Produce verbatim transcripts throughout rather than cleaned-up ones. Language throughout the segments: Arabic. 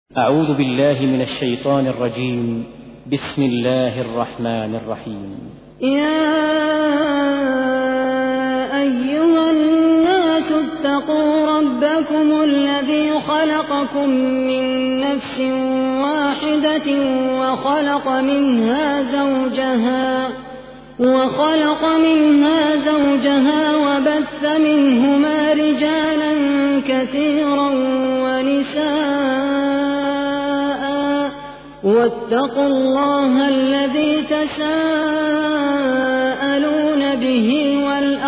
أعوذ بالله من الشيطان الرجيم. بسم الله الرحمن الرحيم. يا أيها الناس اتقوا ربكم الذي خلقكم من نفس واحدة وخلق منها زوجها وخلق منها زوجها وبث منهما رجالا كثيرا ونساء واتقوا الله الذي تساءلون به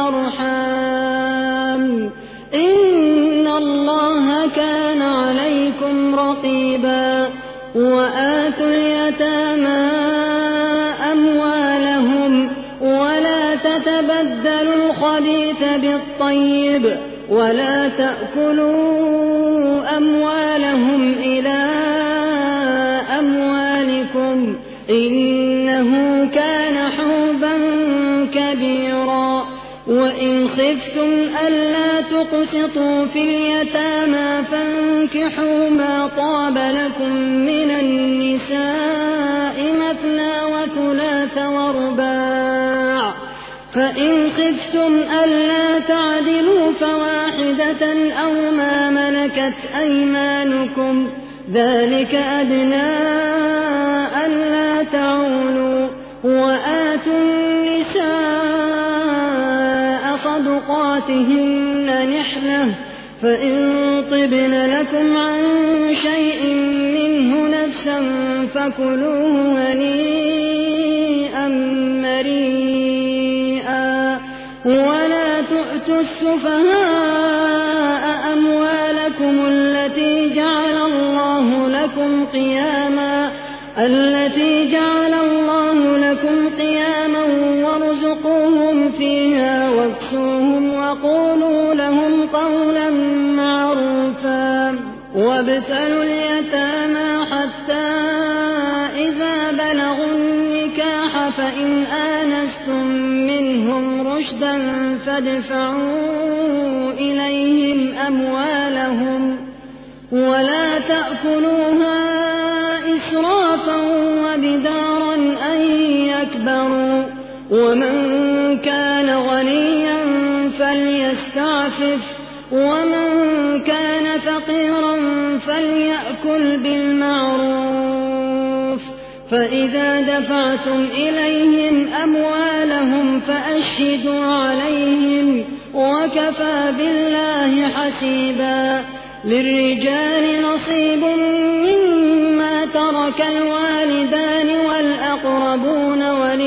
والأرحام إن الله كان عليكم رقيبا. وآتوا اليتامى أموالهم ولا تتبدلوا الخبيث بالطيب ولا تأكلوا أموالهم إلى أموالكم إنه كان حوبا كبيرا. وإن خفتم ألا تقسطوا في اليتامى فانكحوا ما طاب لكم من النساء مثنى وثلاث ورباع، فإن خفتم ألا تعدلوا فواحدة أو ما ملكت أيمانكم ذلك أدنى ألا تعولوا. وآتوا النساء صدقاتهن نحلة فإن طبن لكم عن شيء منه نفسا فكلوه هنيئا مريئا. ولا تؤتوا السفهاء أموالكم التي جعل الله لكم قياما التي جعل الله لكم قياما وارزقوهم فيها واكسوهم وقولوا لهم قولا معروفا. وابتلوا اليتامى حتى إذا بلغوا النكاح فإن آنستم منهم رشدا فادفعوا إليهم أموالهم ولا تأكلوها إسرافا وبدارا أن يكبروا. ومن كان غنيا فليستعفف ومن كان فقيرا فليأكل بالمعروف. فإذا دفعتم إليهم أموالهم فأشهدوا عليهم وكفى بالله حسيبا. للرجال نصيب مما ترك الوالدان والأقربون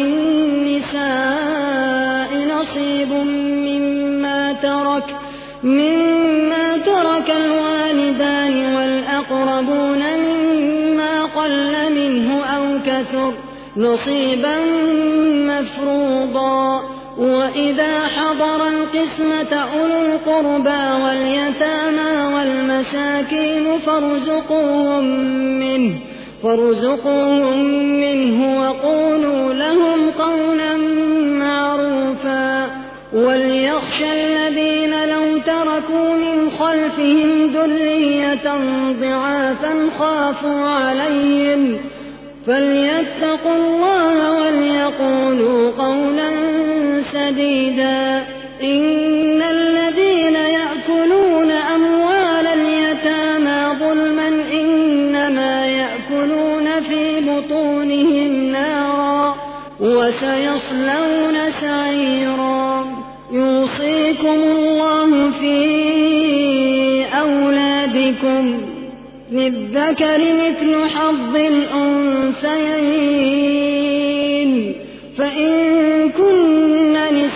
وللنساء نصيب مما ترك مما ترك الوالدان والأقربون مما قل منه أو كثر نصيبا مفروضا. وإذا حضر القسمة أولو القربى واليتامى والمساكين فارزقوهم منه فارزقوهم منه وقولوا لهم قولا معروفا. وليخشى الذين لو تركوا من خلفهم ذرية ضعافا خافوا عليهم فليتقوا الله وليقولوا قولا سديدا. إن الذين يأكلون أموال اليتامى ظلما إنما يأكلون في بطونهم نارا وسيصلون سعيرا. يوصيكم الله في أولادكم للذكر مثل حظ الأنثيين فإن كن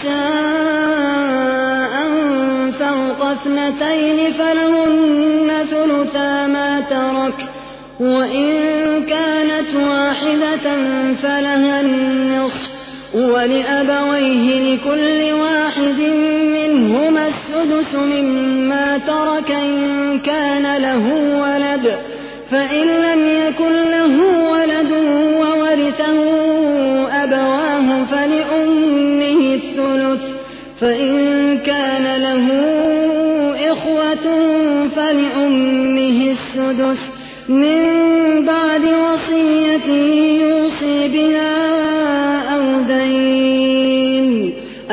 نساء فوق اثنتين فلهن ثلثا ما ترك وإن كانت واحدة فلها النصف ولأبويه لكل واحد منهما السدس مما ترك إن كان له ولد فإن لم يكن له ولد وورثه أبواه فلأمه الثلث فإن كان له إخوة فلأمه السدس من بعد وصية يوصي بها أو دين.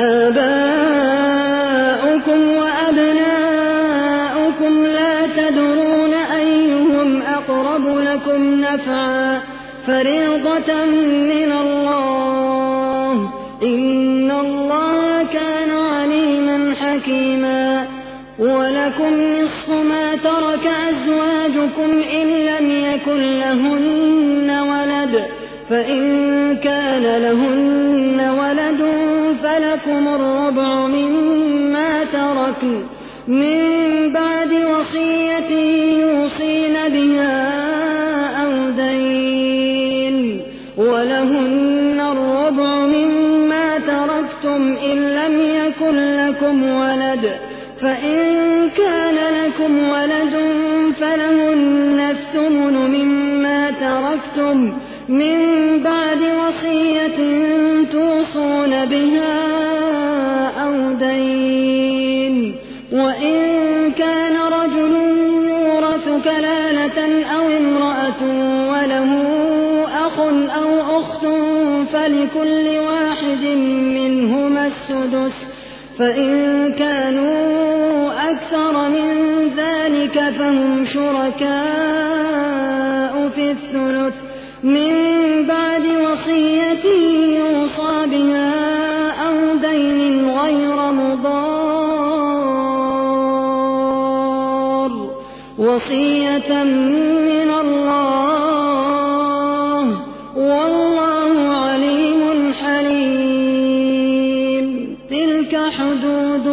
آباؤكم وأبناؤكم لا تدرون أيهم أقرب لكم نفعا فريضة من الله إن الله كان عليما حكيما. ولكم نصف ما ترك أزواجكم إن لم يكن لهن ولد فإن كان لهن ولد فلكم الربع مما تركن من بعد وصية يوصين بها أو دين. ولهن الربع مما تركتم إن لم يكن لكم ولد فإن كان لكم ولد فلهن الثمن مما تركتم من بعد وصية توصون بها أو دين. وإن كان رجل يورث كلالة أو امرأة وله أخ أو أخت فلكل واحد منهما السدس فإن كانوا أكثر من ذلك فهم شركاء في الثلث من بعد وصية يوصى بها أو دين غير مضار وصية من الله والله عليم حليم. تلك حدود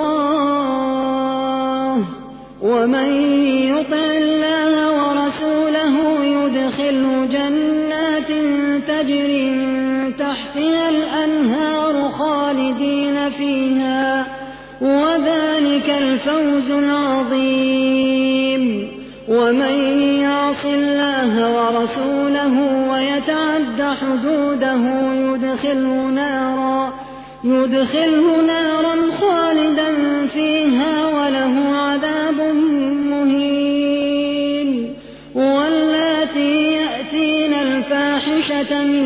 الله ومن يطع الله ورسوله يدخله جنات تجري من تحتها الأنهار خالدين فيها وذلك الفوز العظيم. ومن يعص الله ورسوله ويتعد حدوده يدخله نارا يدخله نارا خالدا فيها وله عذاب مهين. واللاتي يأتين الفاحشة من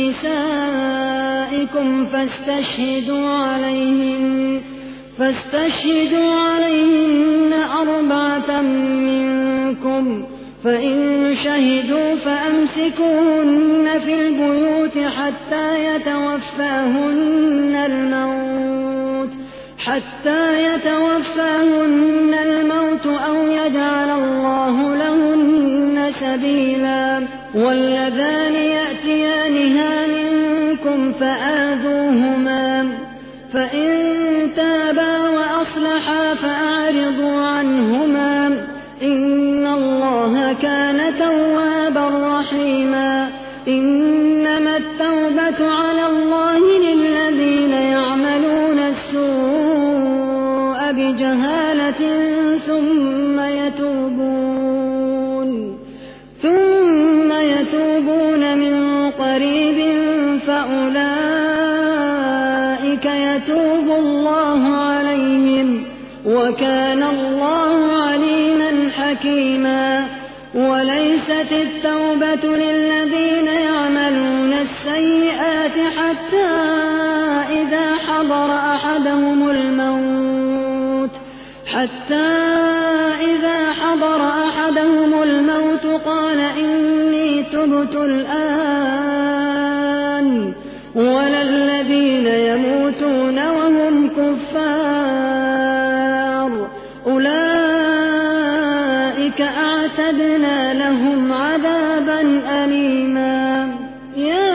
نسائكم فاستشهدوا عليهن فاستشهدوا عليهن أربعة منكم فإن شهدوا فأمسكوهن في البيوت حتى يتوفاهن الموت حتى يتوفاهن الموت أو يجعل الله لهن سبيلا. واللذان يأتيانها منكم فآذوهما فإن تابا وأصلحا فأعرضوا عنهما إن الله كان توابا رحيما. إنما التوبة على الله للذين يعملون السوء بجهالة ثم يتوبون ثم يتوبون من قريب فأولئك يتوب الله عليهم وكان الله عليما حكيما. وليست التوبة للذين يعملون السيئات حتى إذا حضر أحدهم الموت حتى إذا حضر أحدهم الموت قال إني تبت الآن ولا الذين يموتون وهم كفار أولئك أعتدنا لهم عذابا أليما. يا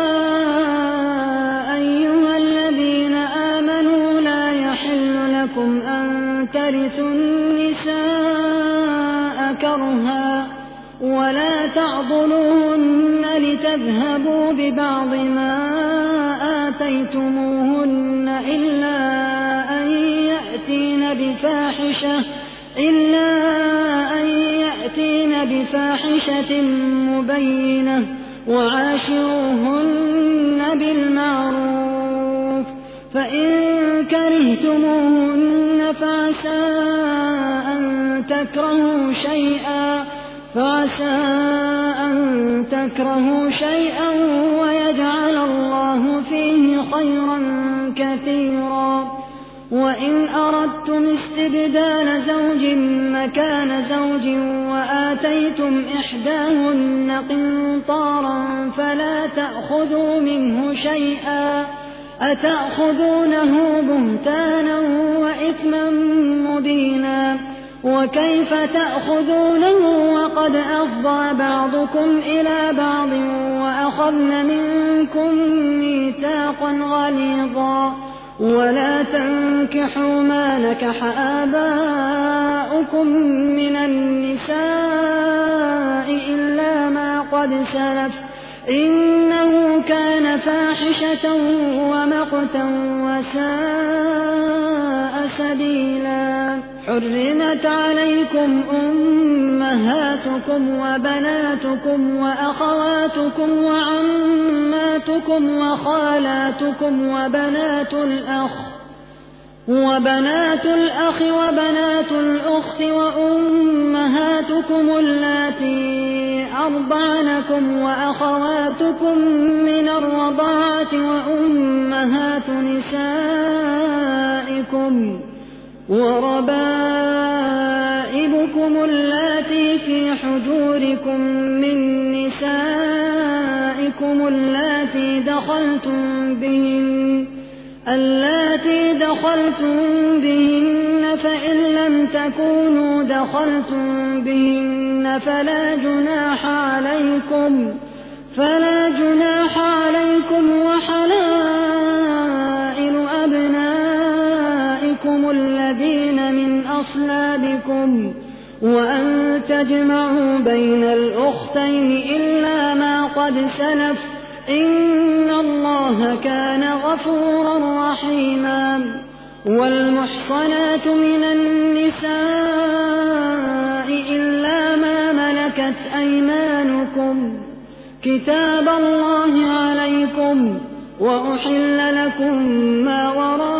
أيها الذين آمنوا لا يحل لكم أن ترثوا النساء كرها ولا تعضلوهن لتذهبوا ببعض ما آتيتموهن إلا أن يأتين بفاحشة إلا أن يأتين بفاحشة مبينة وعاشروهن بالمعروف فإن كرهتموهن فعسى أن تكرهوا شيئا فعسى أن تكرهوا شيئا ويجعل الله فيه خيرا كثيرا. وإن أردتم استبدال زوج مكان زوج وآتيتم إحداهن قنطارا فلا تأخذوا منه شيئا أتأخذونه بهتانا وإثما مبينا. وكيف تأخذونه وقد أفضى بعضكم إلى بعض وأخذن منكم ميثاقا غليظا. ولا تنكحوا ما نكح آباؤكم من النساء إلا ما قد سلف إنه كان فاحشة ومقتا وساء سبيلا. حرمت عليكم أمهاتكم وبناتكم وأخواتكم وعماتكم وخالاتكم وبنات الأخ وبنات الأخ وبنات الأخت وأمهاتكم اللاتي أرضعنكم وأخواتكم من الرضاعة وأمهات نسائكم وربائبكم اللاتي في حجوركم من نسائكم اللاتي دخلتم بهن اللاتي دخلتم بهن فإن لم تكونوا دخلتم بهن فلا جناح عليكم فلا جناح عليكم وحلائل أبنائكم الذين من أصلابكم وأن تجمعوا بين الأختين إلا ما قد سلف إن الله كان غفورا رحيما. والمحصنات من النساء إلا ما ملكت أيمانكم كتاب الله عليكم وأحل لكم ما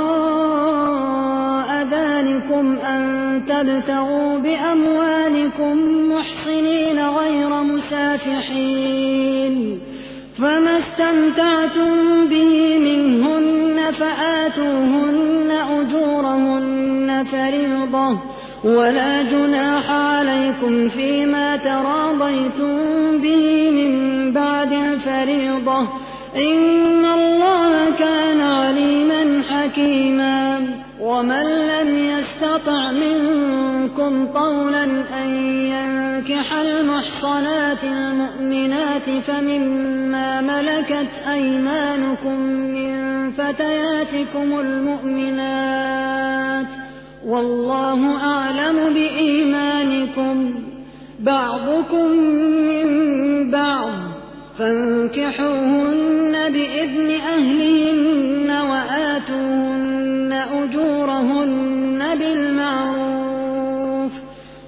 وراء ذلكم أن تبتغوا بأموالكم محصنين غير مسافحين فما استمتعتم به منهن فآتوهن أجورهن فريضة ولا جناح عليكم فيما تراضيتم به من بعد الفريضة إن الله كان عليما حكيما. ومن لم يستطع منكم طولا أن ينكح المحصنات المؤمنات فمما ملكت أيمانكم من فتياتكم المؤمنات والله أعلم بإيمانكم بعضكم من بعض فانكحوهن بإذن أهلهن وآتوهن أجورهن بالمعروف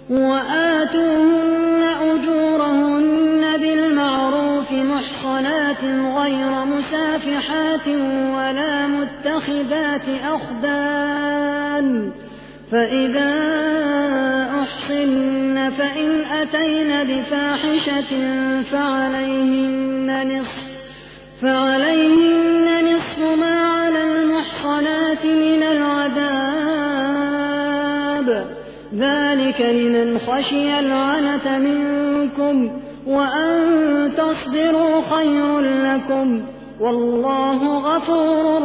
وآتوهن أجورهن بالمعروف محصنات غير مسافحات ولا متخذات أخدان فإذا أحصن فإن أتين بفاحشة فعليهن نصف فعليهن نصف ما على المحصنات من العذاب ذلك لمن خشي العنة منكم وأن تصبروا خير لكم والله غفور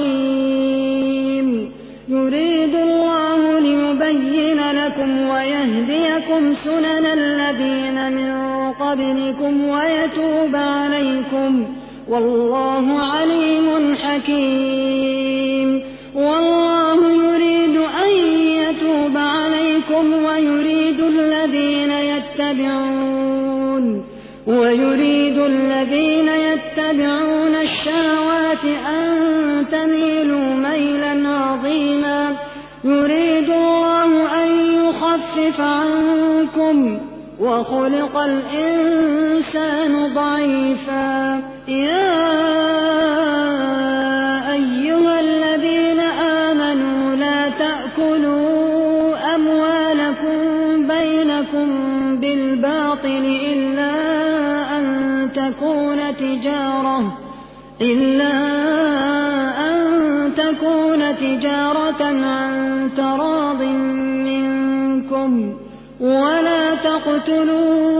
رحيم. يريد الله ليبين لكم ويهديكم سنن الذين من قبلكم ويتوب عليكم والله عليم حكيم. والله يريد أن يتوب عليكم ويريد الذين يتبعون ويريد الذين يتبعون الشهوات أن تميلوا ميلا عظيما. يريد الله أن يخفف عنكم وخلق الإنسان ضعيفا. يا أيها الذين آمنوا لا تأكلوا أموالكم بينكم بالباطل تجارة إلا أن تكون تجارة عن تراض منكم ولا تقتلوا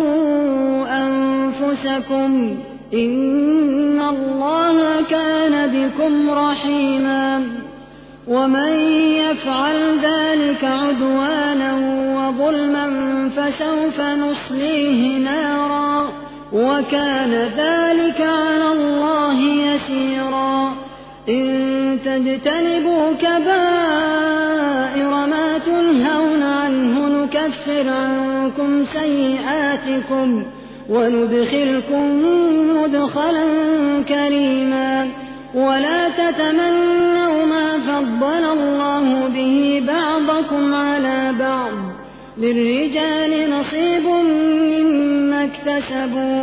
أنفسكم إن الله كان بكم رحيما ومن يفعل ذلك عدوانا وظلما فسوف نصليه نارا وكان ذلك على الله يسيرا إن تجتنبوا كبائر ما تنهون عنه نكفر عنكم سيئاتكم وندخلكم مدخلا كريما ولا تتمنوا ما فضل الله به بعضكم على بعض للرجال نصيب مما اكتسبوا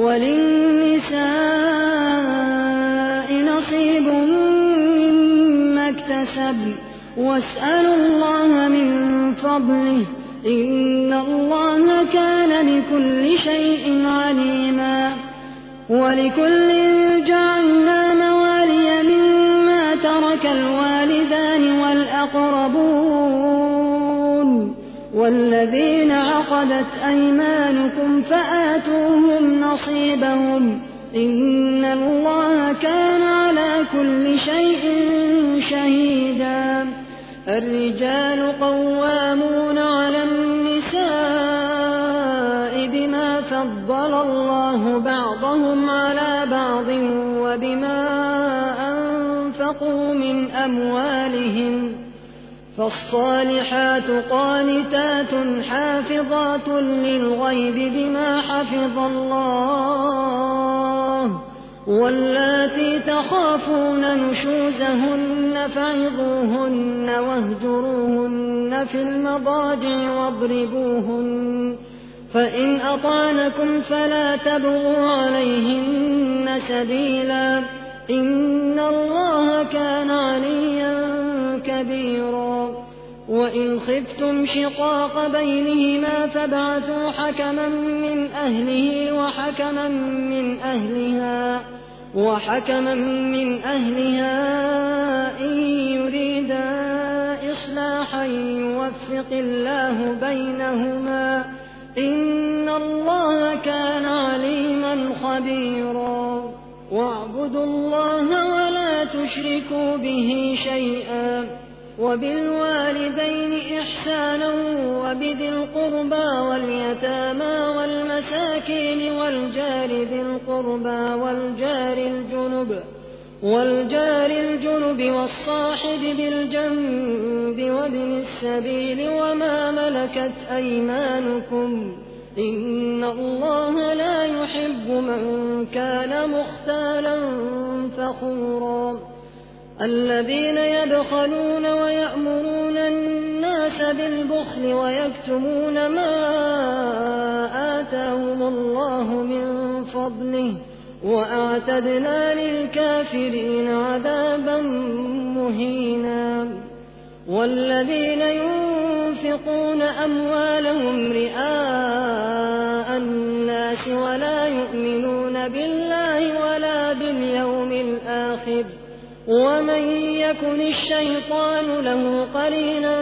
وللنساء نصيب مما اكتسبن واسألوا الله من فضله إن الله كان بكل شيء عليما ولكل جعلنا موالي مما ترك الوالدان والأقربون والذين عقدت أيمانكم فآتوهم نصيبهم إن الله كان على كل شيء شهيدا الرجال قوامون على النساء بما فضل الله بعضهم على بعض وبما أنفقوا من أموالهم فالصالحات قانتات حافظات للغيب بما حفظ الله واللاتي تخافون نشوزهن فعظوهن واهجروهن في المضاجع واضربوهن فإن أطعنكم فلا تبغوا عليهن سبيلا إن الله كان عليا كبيرا وإن خفتم شقاق بينهما فابعثوا حكما من أهله وحكما من أهلها وحكما من أهلها إن يريدا إصلاحا يوفق الله بينهما إن الله كان عليما خبيرا واعبدوا الله ولا تشركوا به شيئا وبالوالدين إحسانا وبذي القربى واليتامى والمساكين والجار ذي القربى والجار الجنب والجار الجنب والصاحب بالجنب وابن السبيل وما ملكت أيمانكم إن الله لا يحب من كان مختالا فخورا الذين يبخلون ويأمرون الناس بالبخل ويكتمون ما آتاهم الله من فضله وأعتدنا للكافرين عذابا مهينا والذين ينفقون أموالهم رئاء الناس ولا يؤمنون بالله ولا باليوم الآخر ومن يكن الشيطان له قرينا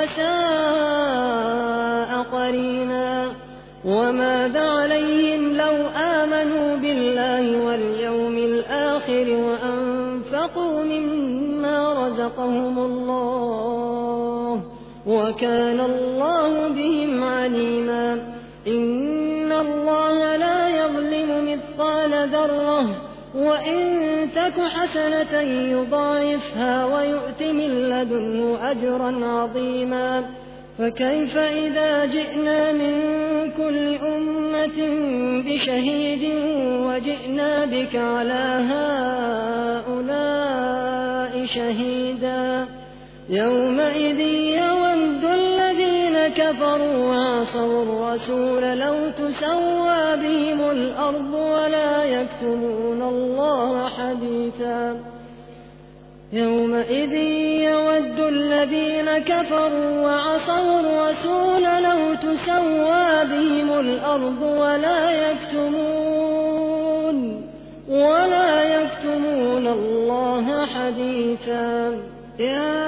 فساء قرينا وماذا عليهم لو آمنوا بالله واليوم الآخر وأنفقوا مما رزقهم الله وكان الله بهم عليما إن الله لا يظلم مثقال ذرة وإن تك حسنة يضاعفها ويؤت من لدنه أجرا عظيما فكيف إذا جئنا من كل أمة بشهيد وجئنا بك على هؤلاء شهيدا يومئذ يود الذين كفروا وعصوا الرسول لو تسوى بهم الأرض ولا يكتمون الله حديثا يومئذ يود الذين كفروا وعصوا الرسول لو تسوى بهم الأرض ولا يكتمون ولا يكتمون الله حديثا. يا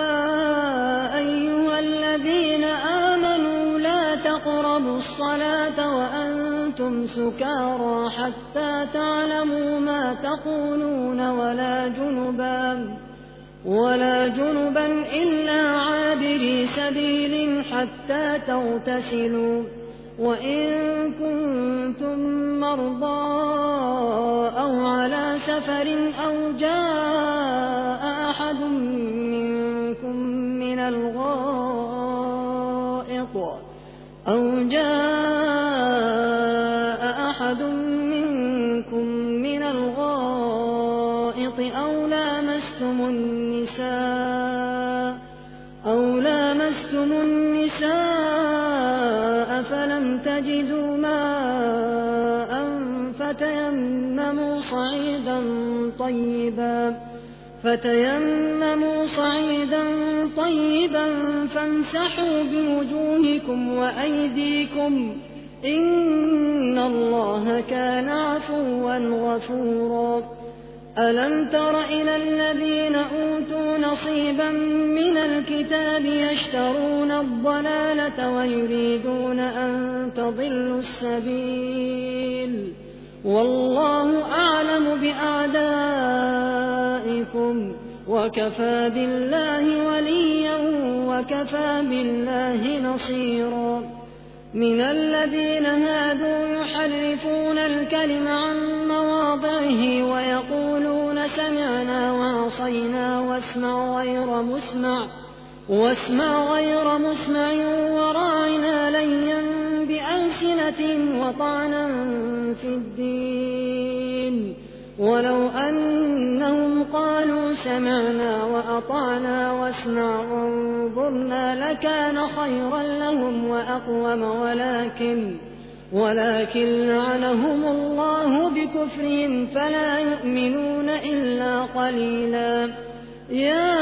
أيها الذين آمنوا لا تقربوا الصلاة وأنتم سكارى حتى تعلموا ما تقولون ولا جنبا ولا جنبا إلا عابري سبيل حتى تغتسلوا، وإن كنتم مرضى أو على سفر أو جاء أحد منكم من الغائط أو جاء أحد منكم من الغائط أو لامستم النساء أو لامستم النساء فلم تجدوا ماء فتيمموا صعيدا طيبا فتيمموا صعيدا طيبا فامسحوا بوجوهكم وأيديكم إن الله كان عفوا غفورا. ألم تر إلى الذين أوتوا نصيبا من الكتاب يشترون الضلالة ويريدون أن تضلوا السبيل، والله أعلم بأعدائكم وكفى بالله وليا وكفى بالله نصيرا. من الذين هادوا يحرفون الكلم عن مواضعه ويقولون سمعنا وعصينا واسمع غير مسمع واسمع غير مسمع وراعنا ليا بألسنتهم وطعنا في الدين، ولو أنهم قالوا سمعنا وأطعنا واسمع وانظرنا لكان خيرا لهم وأقوم، ولكن ولكن لعنهم الله بكفرهم فلا يؤمنون إلا قليلا. يا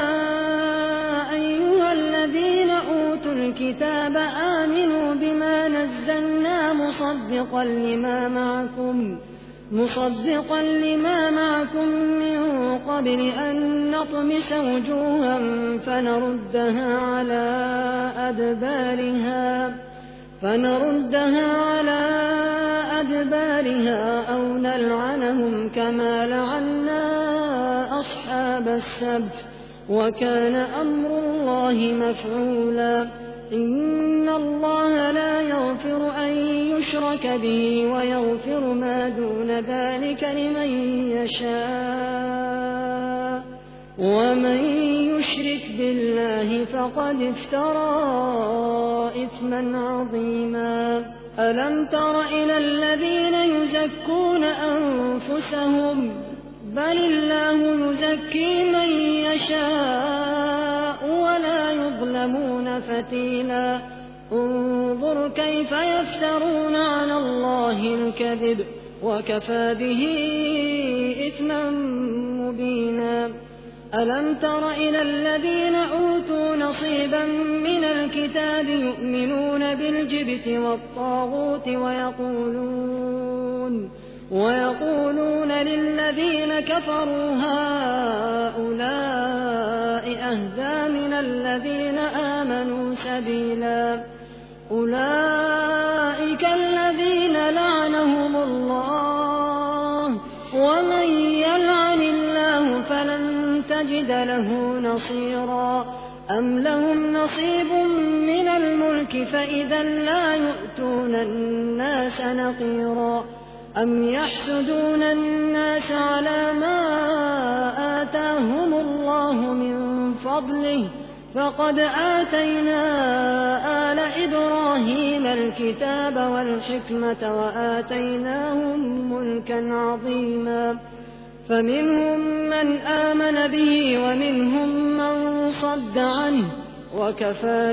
أيها الذين أوتوا الكتاب آمنوا بما نزلنا مصدقا لما معكم مصدقا لما معكم من قبل أن نطمس وجوها فنردها على أدبارها فنردها على أدبارها أو نلعنهم كما لعنا أصحاب السبت، وكان أمر الله مفعولا. إن الله لا يغفر أن يشرك به ويغفر ما دون ذلك لمن يشاء، ومن يشرك بالله فقد افترى إثما عظيما. ألم تر إلى الذين يزكون أنفسهم بل الله يزكي من يشاء ولا يظلمون فتيلا. انظر كيف يفترون على الله الكذب وكفى به إثما مبينا. ألم تر إلى الذين أوتوا نصيبا من الكتاب يؤمنون بالجبت والطاغوت ويقولون ويقولون للذين كفروا هؤلاء أهدى من الذين آمنوا سبيلا. أولئك الذين لعنهم الله، ومن يلعن الله فلن تجد له نصيرا. أم لهم نصيب من الملك فإذا لا يؤتون الناس نقيرا. أم يحسدون الناس على ما آتاهم الله من فضله فقد آتينا آل إبراهيم الكتاب والحكمة وآتيناهم ملكا عظيما. فمنهم من آمن به ومنهم من صد عنه وكفى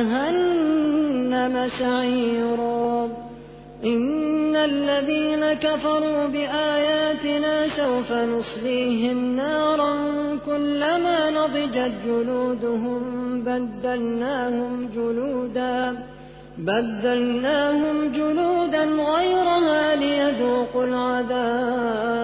بجهنم سعيرا. إن الذين كفروا بآياتنا سوف نصليهم نارا كلما نضجت جلودهم بدلناهم جلودا بدلناهم جلودا غيرها ليذوقوا العذاب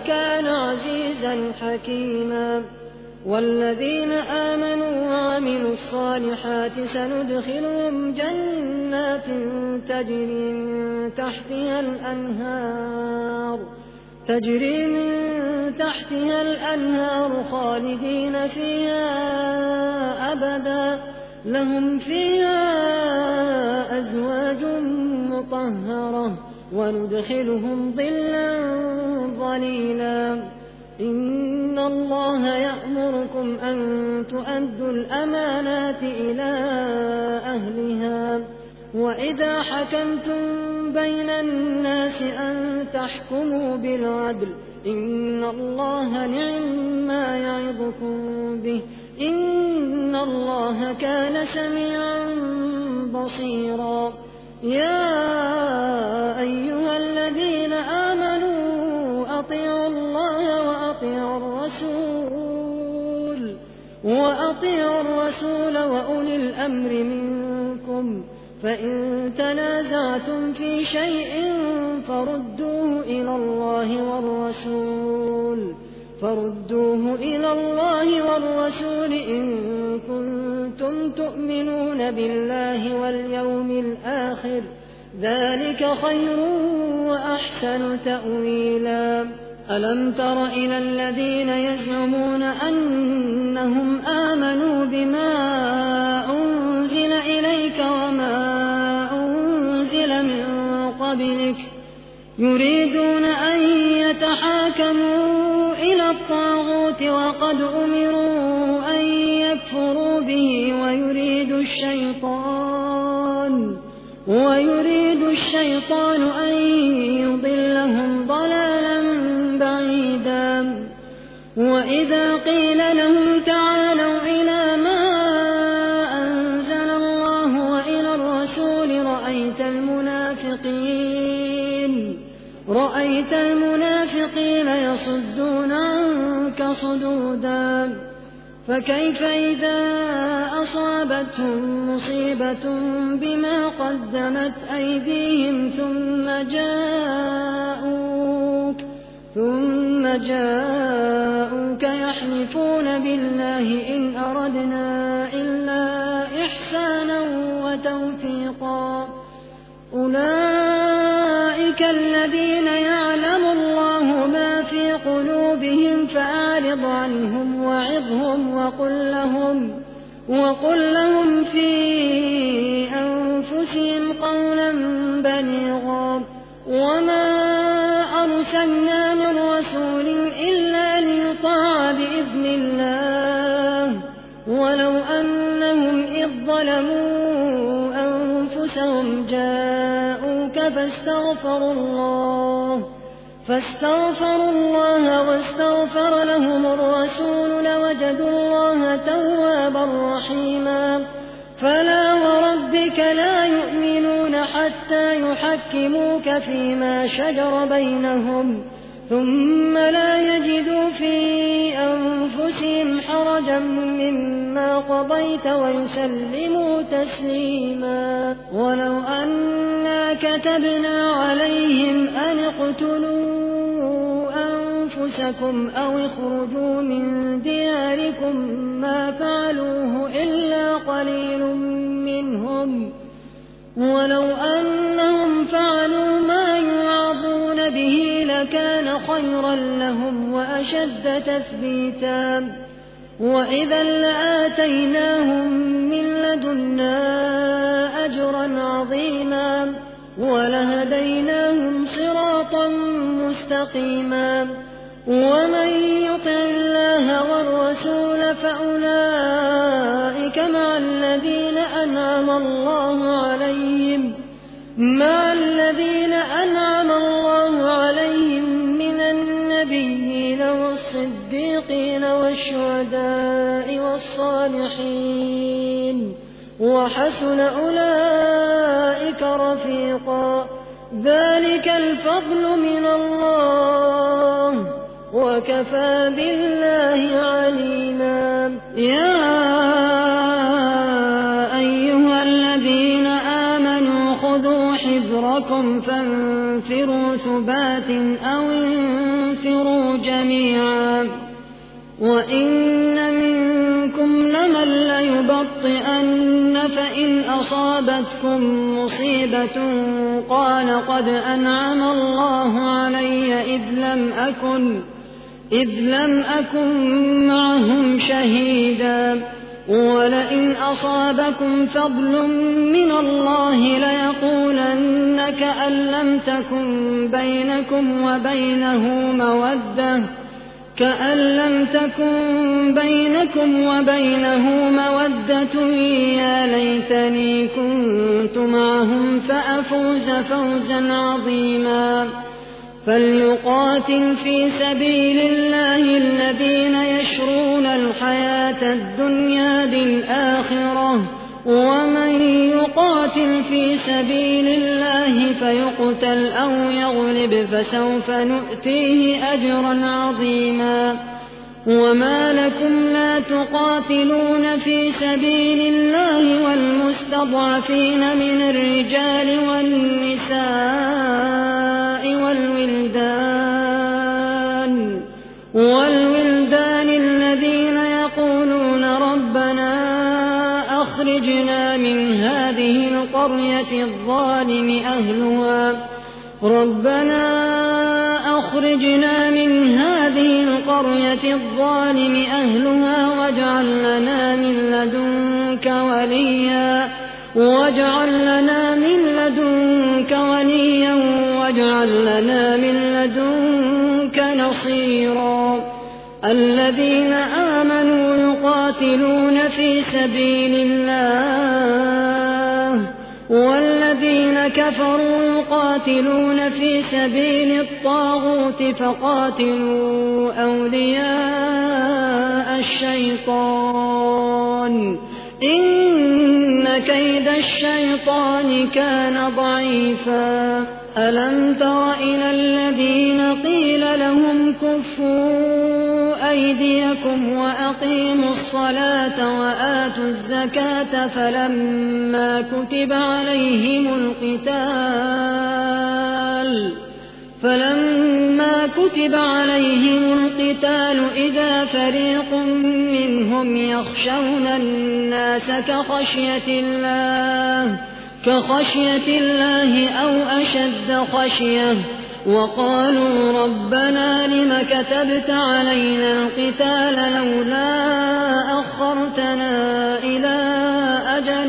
كان عزيزا حكيما. والذين آمنوا وعملوا الصالحات سندخلهم جنات تجري من تحتها الأنهار تجري من تحتها الأنهار خالدين فيها أبدا، لهم فيها أزواج مطهرة وندخلهم ظلا ظليلا. إن الله يأمركم أن تؤدوا الأمانات إلى أهلها، وإذا حكمتم بين الناس أن تحكموا بالعدل، إن الله نعم يعظكم به، إن الله كان سميعا بصيرا. يا أيها الذين آمنوا أطيعوا الله وأطيعوا الرسول وأطيعوا الرسول وأولي الأمر منكم، فإن تنازعتم في شيء فردوه إلى الله والرسول فردوه إلى الله والرسول إن كنتم تؤمنون بالله واليوم الآخر، ذلك خير وأحسن تأويلا. ألم تر إلى الذين يزعمون أنهم آمنوا بما أنزل إليك وما أنزل من قبلك يريدون أن يتحاكموا إلى الطاغوت وقد أمروا أن يكفروا به ويريد الشيطان ويريد الشيطان أن يضلهم ضلالا بعيدا. وإذا قيل لهم تعالوا إلى ما أنزل الله وإلى الرسول رأيت المنافقين رأيت المنافقين يصدون عنك صدودا. فكيف إذا أصابتهم مصيبة بما قدمت أيديهم ثم جاءوك ثم جاءوك يحلفون بالله إن أردنا إلا إحسانا وتوفيقا. أولئك الذين يعلم الله ما في قلوبهم فأعرض عنهم وعظهم وقل لهم, وقل لهم في أنفسهم قولا بليغا. وما أرسلنا من رسول إلا ليطاع بإذن الله ولو أنهم إذ ظلموا أنفسهم جاءوك فاستغفروا الله فاستغفروا الله واستغفر لهم الرسول لوجدوا الله توابا رحيما. فلا وربك لا يؤمنون حتى يحكموك فيما شجر بينهم ثم لا يجدوا في أنفسهم حرجا مما قضيت ويسلموا تسليما. ولو أنا كتبنا عليهم أن اقتلوا أنفسكم أو اخرجوا من دياركم ما فعلوه إلا قليل منهم ولو أنهم فعلوا ما يوعظون به لكان خيرا لهم وأشد تثبيتا. وإذا لآتيناهم من لدنا أجرا عظيما ولهديناهم صراطا مستقيما. ومن يطع الله والرسول فأولئك مع الذين أنعم الله عليهم مع الذين أنعم الله عليهم من النبيين والصديقين والشهداء والصالحين وحسن أولئك رفيقا. ذلك الفضل من الله وكفى بالله عليما. يا أيها الذين آمنوا خذوا خذوا حذركم فانفروا ثبات أو انفروا جميعا وإن منكم لمن ليبطئن فإن أصابتكم مصيبة قال قد أنعم الله علي إذ لم أكن إذ لم أكن معهم شهيدا ولئن أصابكم فضل من الله ليقولن كأن لم تكن بينكم وبينه مودة كأن لم تكن بينكم وبينه مودة يا ليتني كنت معهم فأفوز فوزا عظيما فليقاتل في سبيل الله الذين يشرون الحياة الدنيا بالآخرة ومن يقاتل في سبيل الله فيقتل أو يغلب فسوف نؤتيه أجرا عظيما وما لكم لا تقاتلون في سبيل الله والمستضعفين من الرجال والنساء والولدان والولدان الذين يقولون ربنا أخرجنا من هذه القرية الظالم أهلها ربنا أخرجنا من هذه القرية الظالم أهلها واجعل لنا من لدنك وليا واجعل لنا من لدنك وليا واجعل لنا من لدنك نصيرا الذين آمنوا يقاتلون في سبيل الله والذين كفروا يقاتلون في سبيل الطاغوت فقاتلوا أولياء الشيطان إن كيد الشيطان كان ضعيفا ألم تر إلى الذين قيل لهم كفوا أيديكم وأقيموا الصلاة وآتوا الزكاة فلما كتب عليهم القتال فلما كتب عليهم القتال إذا فريق منهم يخشون الناس كخشية الله كخشية الله أو أشد خشية وقالوا ربنا لم كتبت علينا القتال لولا أخرتنا إلى أجل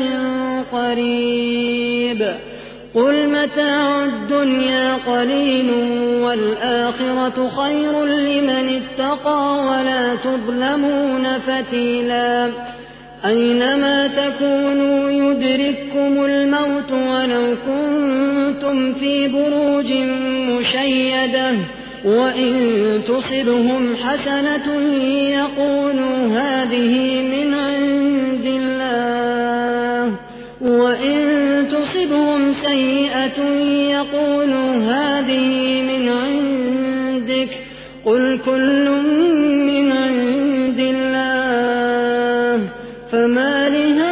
قريب قل متاع الدنيا قليل والآخرة خير لمن اتقى ولا تظلمون فتيلا أينما تكونوا يدرككم الموت ولو كنتم في بروج مشيدة وإن تصبهم حسنة يقولوا هذه من عند الله وإن تصبهم سيئة يقولوا هذه من عندك قل كل من عند الله فما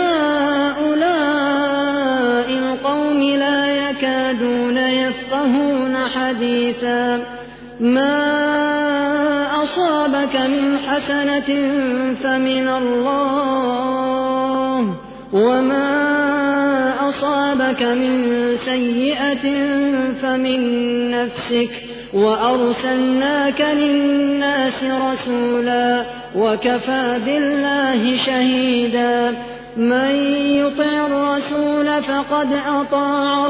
لهؤلاء القوم لا يكادون يفقهون حديثا ما أصابك من حسنة فمن الله وما أصابك من سيئة فمن نفسك وأرسلناك للناس رسولا وكفى بالله شهيدا من يطع الرسول فقد أطاع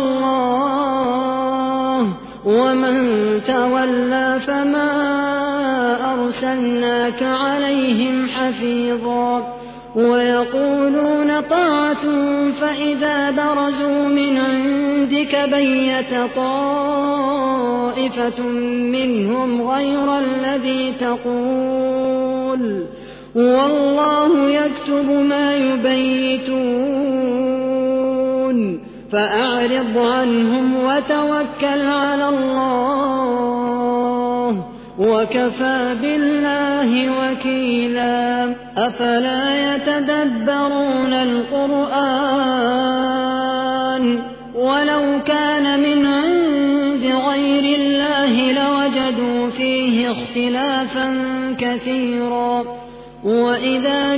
الله ومن تولى فما أرسلناك عليهم حفيظا ويقولون طاعة فإذا برزوا من عندك بيت طائفة منهم غير الذي تقول والله يكتب ما يبيتون فأعرض عنهم وتوكل على الله وكفى بالله وكيلا أفلا يتدبرون القرآن ولو كان من عند غير الله لوجدوا فيه اختلافا كثيرا وإذا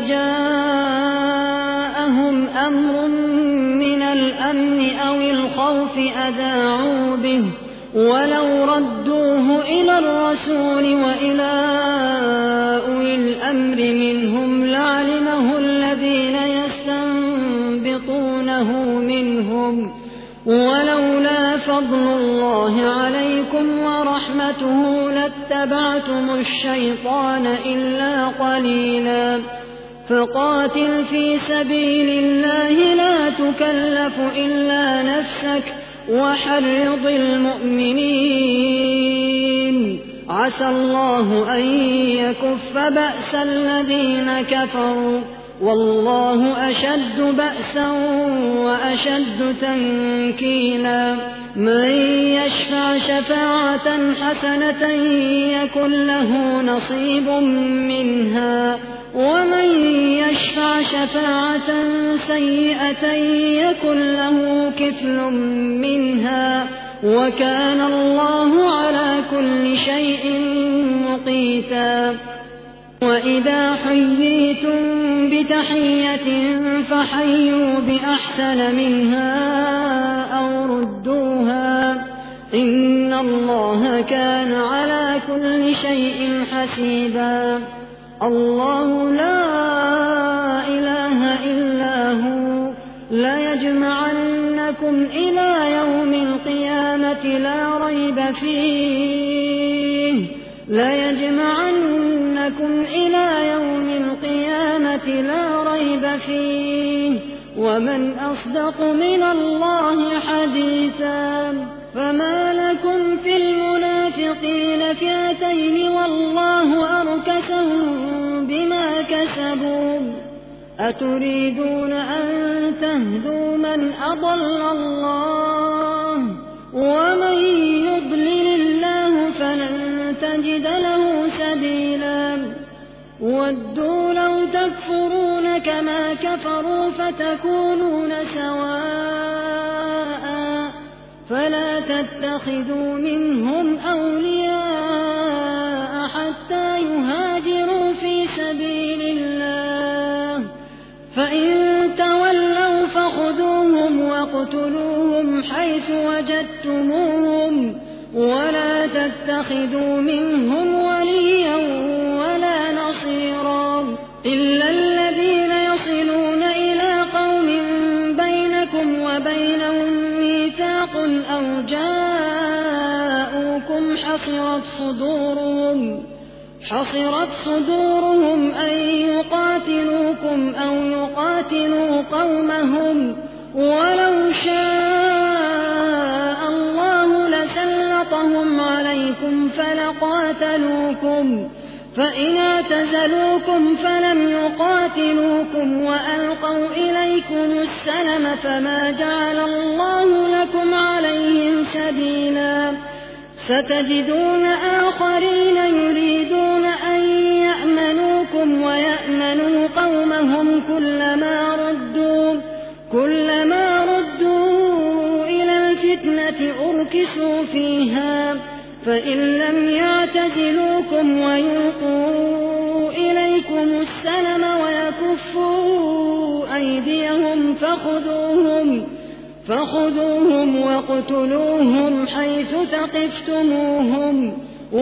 جاءهم أمر من الأمن أو الخوف أذاعوا به ولو ردوه إلى الرسول وإلى أولي الأمر منهم لعلمه الذين يستنبطونه منهم ولولا فضل الله عليكم ورحمته لاتبعتم الشيطان إلا قليلا فقاتل في سبيل الله لا تكلف إلا نفسك وحرض المؤمنين عسى الله أن يكف بأس الذين كفروا والله أشد بأسا وأشد تنكيلا من يشفع شفاعة حسنة يكن له نصيب منها ومن يشفع شفاعة سيئة يكن له كفل منها وكان الله على كل شيء مقيتا وإذا حييتم بتحية فحيوا بأحسن منها أو ردوها إن الله كان على كل شيء حسيبا الله لا إله إلا هو ليجمعنكم إلى يوم القيامة لا ريب فيه ليجمعنكم إلى يوم القيامة لا ريب فيه ومن أصدق من الله حديثا فما لكم في المنافقين فئتين والله أركسهم بما كسبوا أتريدون أن تهدوا من أضل الله ومن يضلل الله فلن تجد له سبيلا ودوا لو تكفرون كما كفروا فتكونون سواء فلا تتخذوا منهم أولياء حتى يهاجروا في سبيل الله فإن تولوا فخذوهم واقتلوهم حيث وجدتموهم ولا تتخذوا منهم وليا ولا نصيرا إلا الذين يصلون إلى قوم بينكم وبينهم ميثاق أو جاءوكم حصرت صدورهم حصرت صدورهم أن يقاتلوكم أو يقاتلوا قومهم ولو شاء الله لسلطهم عليكم فلقاتلوكم فإن اعتزلوكم فلم يقاتلوكم وألقوا إليكم السلم فما جعل الله لكم عليهم سبيلا ستجدون آخرين يريدون أن يأمنوكم ويأمنوا قومهم كلما ردوا كلما ردوا إلى الفتنة أركسوا فيها فإن لم يعتزلوكم ويلقوا إليكم السلم ويكفوا أيديهم فخذوهم فخذوهم واقتلوهم حيث ثقفتموهم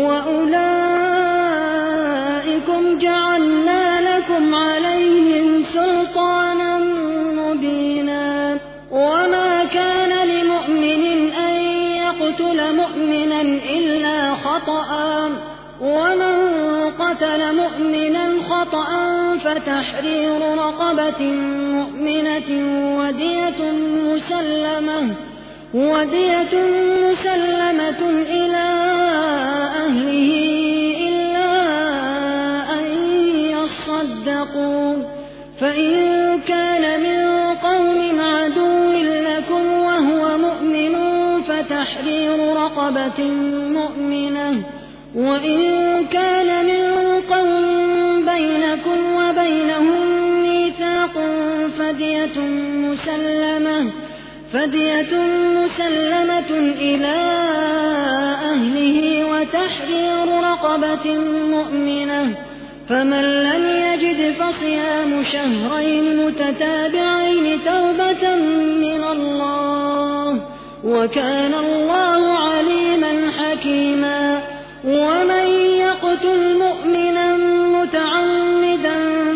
وأولئكم جعلنا لكم عليهم سلطانا مبينا وما كان لمؤمن أن يقتل مؤمنا إلا خطأ ومن قتل مؤمنا خطأ فتحرير رقبة مؤمنة ودية مسلمة ودية مسلمة إلى أهله إلا أن يصدقوا فإن كان من قوم عدو لكم وهو مؤمن فتحرير رقبة مؤمنة وإن كان من قوم بينكم وبينهم ميثاق فدية مسلمة فدية مسلمة إلى أهله وتحرير رقبة مؤمنة، فمن لم يجد فصيام شهرين متتابعين توبة من الله، وكان الله عليما حكيما. ومن يقتل مؤمنا متعمدا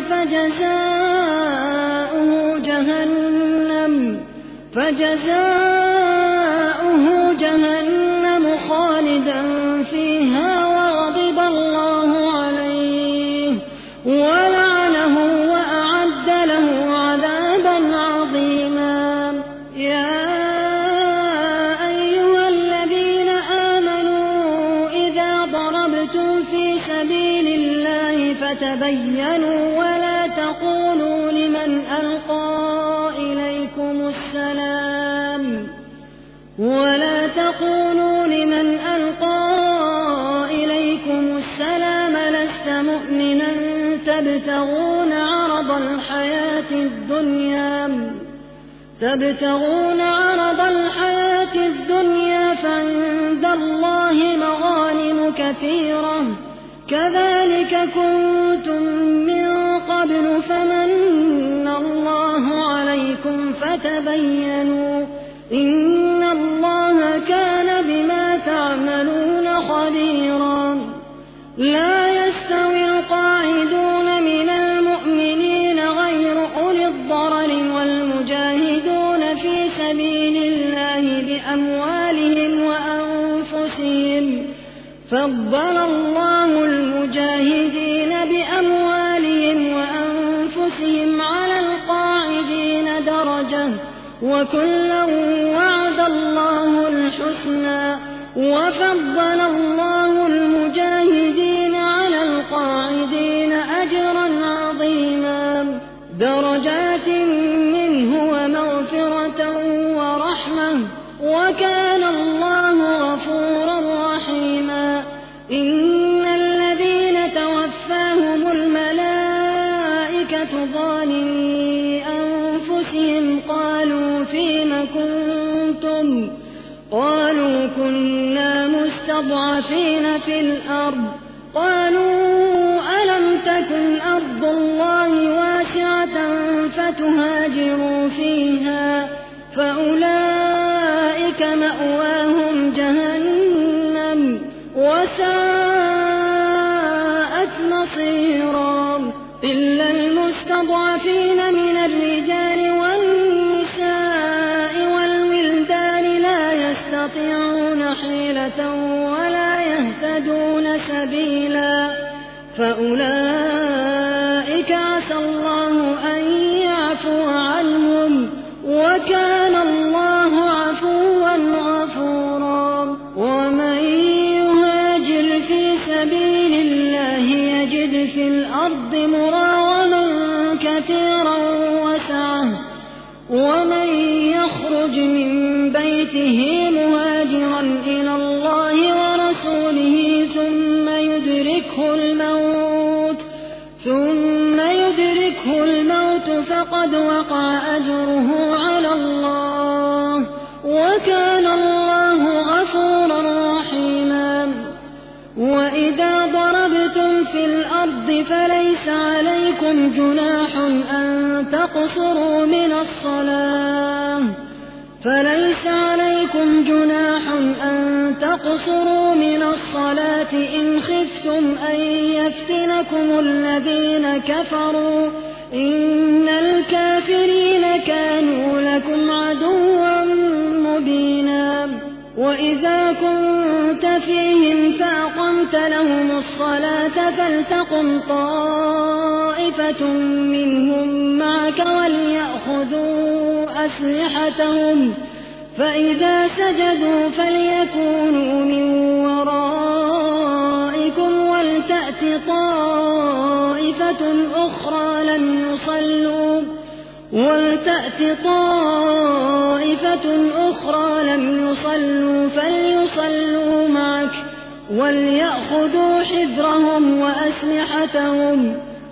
فجزاؤه جهنم فجزاؤه جهنم خالدا فيها وغضب الله عليه ولعنه وأعد له عذابا عظيما. يا أيها الذين آمنوا إذا ضربتم في سبيل الله فتبينوا ولا تقولوا لمن ألقى إليكم السلام ولا تقولوا لمن ألقى إليكم السلام لست مؤمنا تبتغون عرض الحياة الدنيا تبتغون عرض الحياة الدنيا فعند الله مغانم كثيرة كذلك كنتم من قبل فمن الله عليكم فتبينوا إن الله كان بما تعملون خبيرا. لا يستوي القاعدون من المؤمنين غير أولي الضرر والمجاهدون في سبيل الله بأموالهم وأنفسهم، فضل الله المجاهدين بأموالهم وأنفسهم على القاعدين درجة، وكلا وعد الله الحسنى، وفضل الله المجاهدين على القاعدين أجرا عظيما درجات منه ومغفرة ورحمة، وكان الله غفورا رحيما. إن الذين توفاهم الملائكة ظالمي أنفسهم قالوا فيم كنتم قالوا كنا مستضعفين في الأرض قالوا ألم تكن أرض الله واسعة فتهاجروا فيها فأولئك مأواهم جهنم وساءت مصيرا. إلا المستضعفين من الرجال والنساء والولدان لا يستطيعون حيلة ولا يهتدون سبيلا فأولئك عسى الله أن يعفو عنهم وكان الله عفوا غفورا. ومن يهاجر في سبيل الله يجد في الأرض مراغما كثيرا وسعة، ومن يخرج من بيته مهاجرا إلى الله ورسوله ثم يدركه الموت ثم يدركه الموت فقد وقع أجره على الله وكان الله غفورا رحيما. وإذا ضربتم في الأرض فليس عليكم جناح أن تقصروا من الصلاة فليس عليكم جناح أن تقصروا من الصلاة إن خفتم أن يفتنكم الذين كفروا إن الكافرين كانوا لكم عدوا مبينا. وإذا كنت فيهم فأقمت لهم الصلاة فلتقم طائفة منهم معك وليأخذوا أسلحتهم فإذا سجدوا فليكونوا من ورائكم ولتأت طائفة أخرى لم يصلوا ولتأت طائفة أخرى لم يصلوا فليصلوا معك وليأخذوا حذرهم وأسلحتهم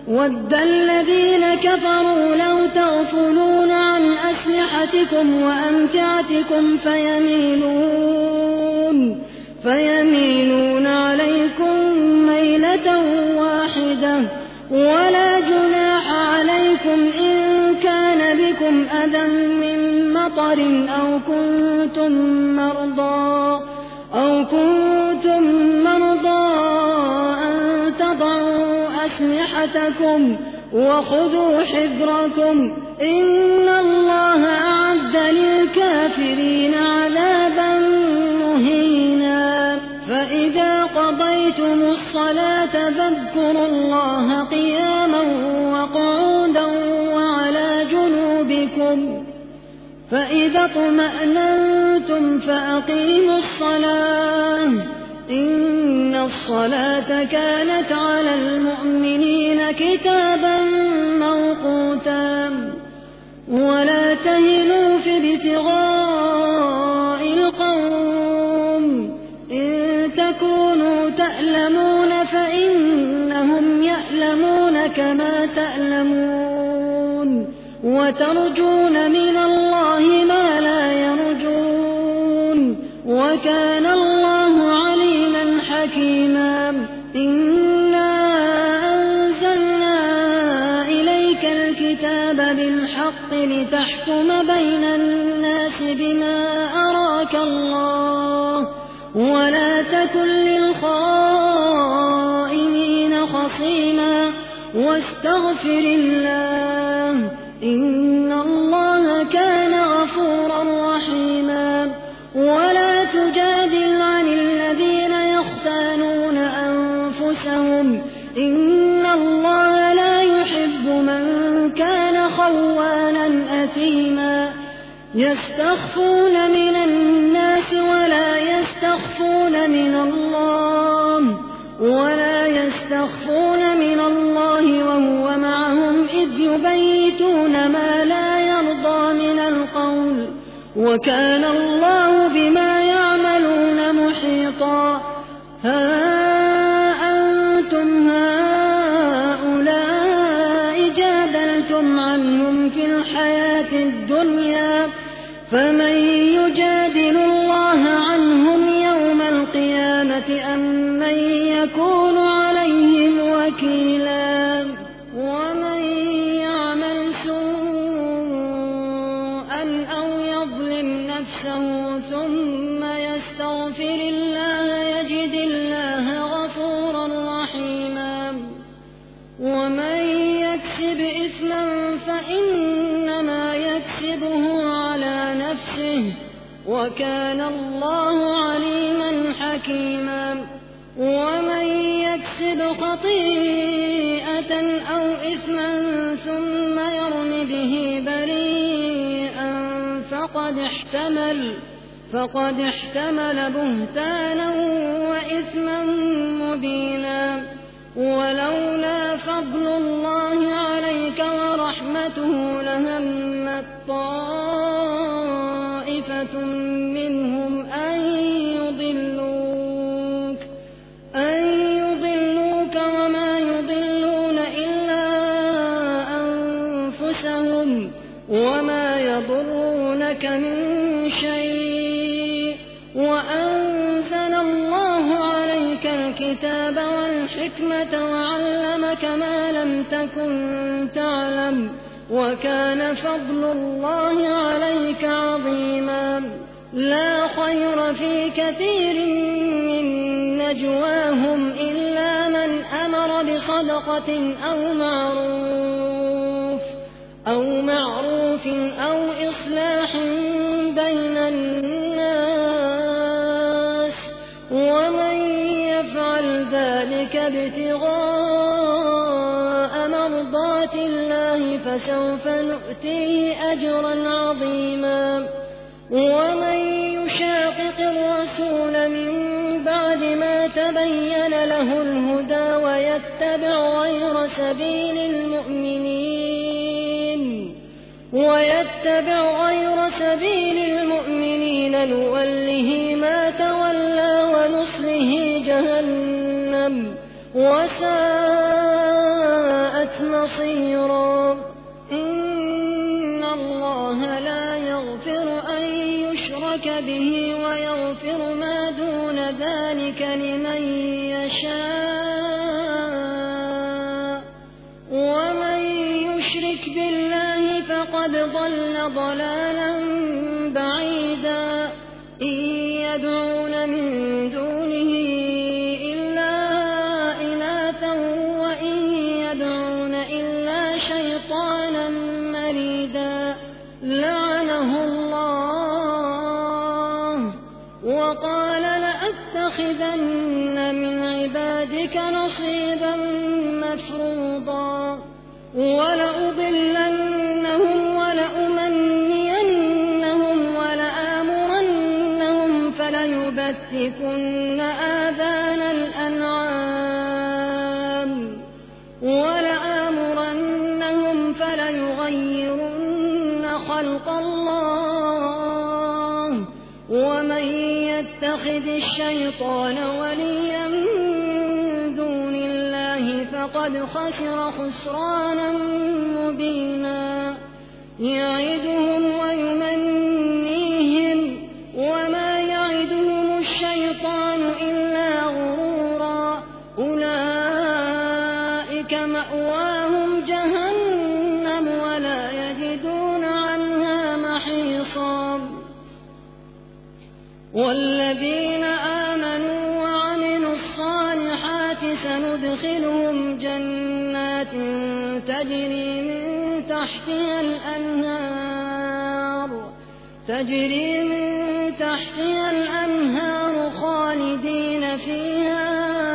وَدَّ الَّذِينَ كَفَرُوا لَوْ تَغْفُلُونَ عَنْ أَسْلِحَتِكُمْ وَأَمْتِعَتِكُمْ فَيَمِيلُونَ فَيَمِيلُونَ عَلَيْكُمْ مَيْلَةً وَاحِدَةً وَلَا جُنَاحَ عَلَيْكُمْ إِن كَانَ بِكُمْ أَذًى مِّن مَّطَرٍ أَوْ كُنتُم مَّرْضَىٰ أَوْ كُنتُم مَّرْضَىٰ أَن تَضَعُوا أَسْلِحَتَكُمْ وَخُذُوا حِذْرَكُمْ إِنَّ اللَّهَ أَعَدَّ لِلْكَافِرِينَ عَذَابًا مُّهِينًا فَإِذَا قَضَيْتُمُ الصَّلَاةَ فاذكروا اللَّهَ قِيَامًا وَقُعُودًا وَعَلَىٰ جُنُوبِكُمْ فَإِذَا اطْمَأْنَنتُمْ فَأَقِيمُوا الصَّلَاةَ إِنَّ الصَّلَاةَ كَانَتْ عَلَى الْمُؤْمِنِينَ كِتَابًا مَّوْقُوتًا وَلَا تَهِنُوا فِي ابْتِغَاءِ الْقَوْمِ إِن تَكُونُوا تَأْلَمُونَ فَإِنَّهُمْ يَأْلَمُونَ كَمَا تَأْلَمُونَ وَتَرْجُونَ مِنَ اللَّهِ مَا لَا يَرْجُونَ وَكَانَ اللَّهُ عَلِيمًا حَكِيمًا إِنَّا أَنزَلْنَا إِلَيْكَ الْكِتَابَ بِالْحَقِّ لِتَحْكُمَ بَيْنَ النَّاسِ بِمَا أَرَاكَ اللَّهُ وَلَا تَكُن لِّلْخَائِنِينَ خَصِيمًا وَاسْتَغْفِرِ اللَّهَ إِنَّ اللَّهَ كَانَ غَفُورًا رَّحِيمًا وَلَا تُجَادِلْ عَنِ الَّذِينَ يَخْتَانُونَ أَنفُسَهُمْ إِنَّ اللَّهَ لَا يُحِبُّ مَن كَانَ خَوَّانًا أَثِيمًا يَسْتَخْفُونَ مِنَ النَّاسِ وَلَا يَسْتَخْفُونَ مِنَ اللَّهِ وَلَا يَسْتَخْفُونَ مِنَ اللَّهِ وَهُوَ مَعَهُمْ إِذْ يُبَيِّتُونَ مَا لَا يَرْضَىٰ مِنَ الْقَوْلِ وَكَانَ اللَّهُ بِمَا يَعْمَلُونَ مُحِيطًا ها أنتم هؤلاء جادلتم عنهم في الحياة الدنيا فمن يجادل الله عنهم يوم القيامة أم من يكون عليهم وكيلا ومن يعمل سوءا أو يظلم نفسه ثم يستغفر الله يجد الله غفورا رحيما ومن يكسب إثما فإنما يكسبه على نفسه وكان الله عليما حكيما ومن يكسب خطيئة أو إثما ثم يرم به بريئا فقد احتمل فقد احتمل بهتانا وإثما مبينا ولولا فضل الله عليك ورحمته لهمت طائفة منهم أن يضلوك أن يضلوك وما يضلون إلا أنفسهم وما يضرونك من شيء وأنزل الله عليك الكتاب والحكمة وعلمك ما لم تكن تعلم وكان فضل الله عليك عظيما لا خير في كثير من نجواهم إلا من أمر بصدقة أو معروف أو معروف أو إصلاح بين الناس ومن يفعل ذلك ابتغاء مرضات الله فسوف نؤتيه أجرا عظيما ومن يشاقق الرسول من بعد ما تبين له الهدى ويتبع غير سبيل المؤمنين ويتبع غير سبيل المؤمنين نوله ما تولى ونصله جهنم وساءت نصيرا إن الله لا يغفر أن يشرك به ويغفر ما دون ذلك لمن يشاء ومن يشرك بالله فقد ضل ضلالا بعيدا إن يدعون من دونه إلا إناثا وإن يدعون إلا شيطانا مريدا لعنه الله وقال لأتخذن من عبادك نصيبا مفروضا ولأضلنهم ولأمنينهم ولآمرنهم فليبتكن آذان الأنعام ولآمرنهم فليغيرن خلق الله ومن يتخذ الشيطان وليا من دون الله فقد خسر خسرانا مبينا يعدهم ويمنيهم وما يعدهم الشيطان إلا غرورا أولئك مأواهم جهنم ولا يجدون عنها محيصا والذين آمنوا وعملوا الصالحات سندخلهم جنات تجري من تحتها الأنهار تجري من تحتها الأنهار خالدين فيها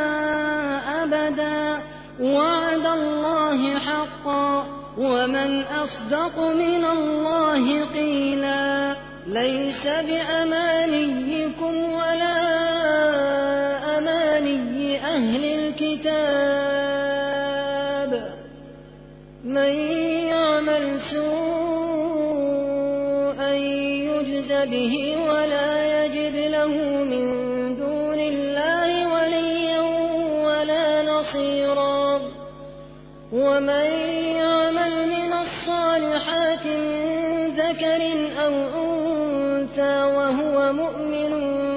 أبدا وعد الله حقا ومن أصدق من الله قيلا ليس بأمانيكم ولا أماني أهل الكتاب من يعمل سوءا يجز به ولا يجد له من دون الله وليا ولا نصيرا ومن يعمل من الصالحات من ذكر أو أنثى وهو مؤمن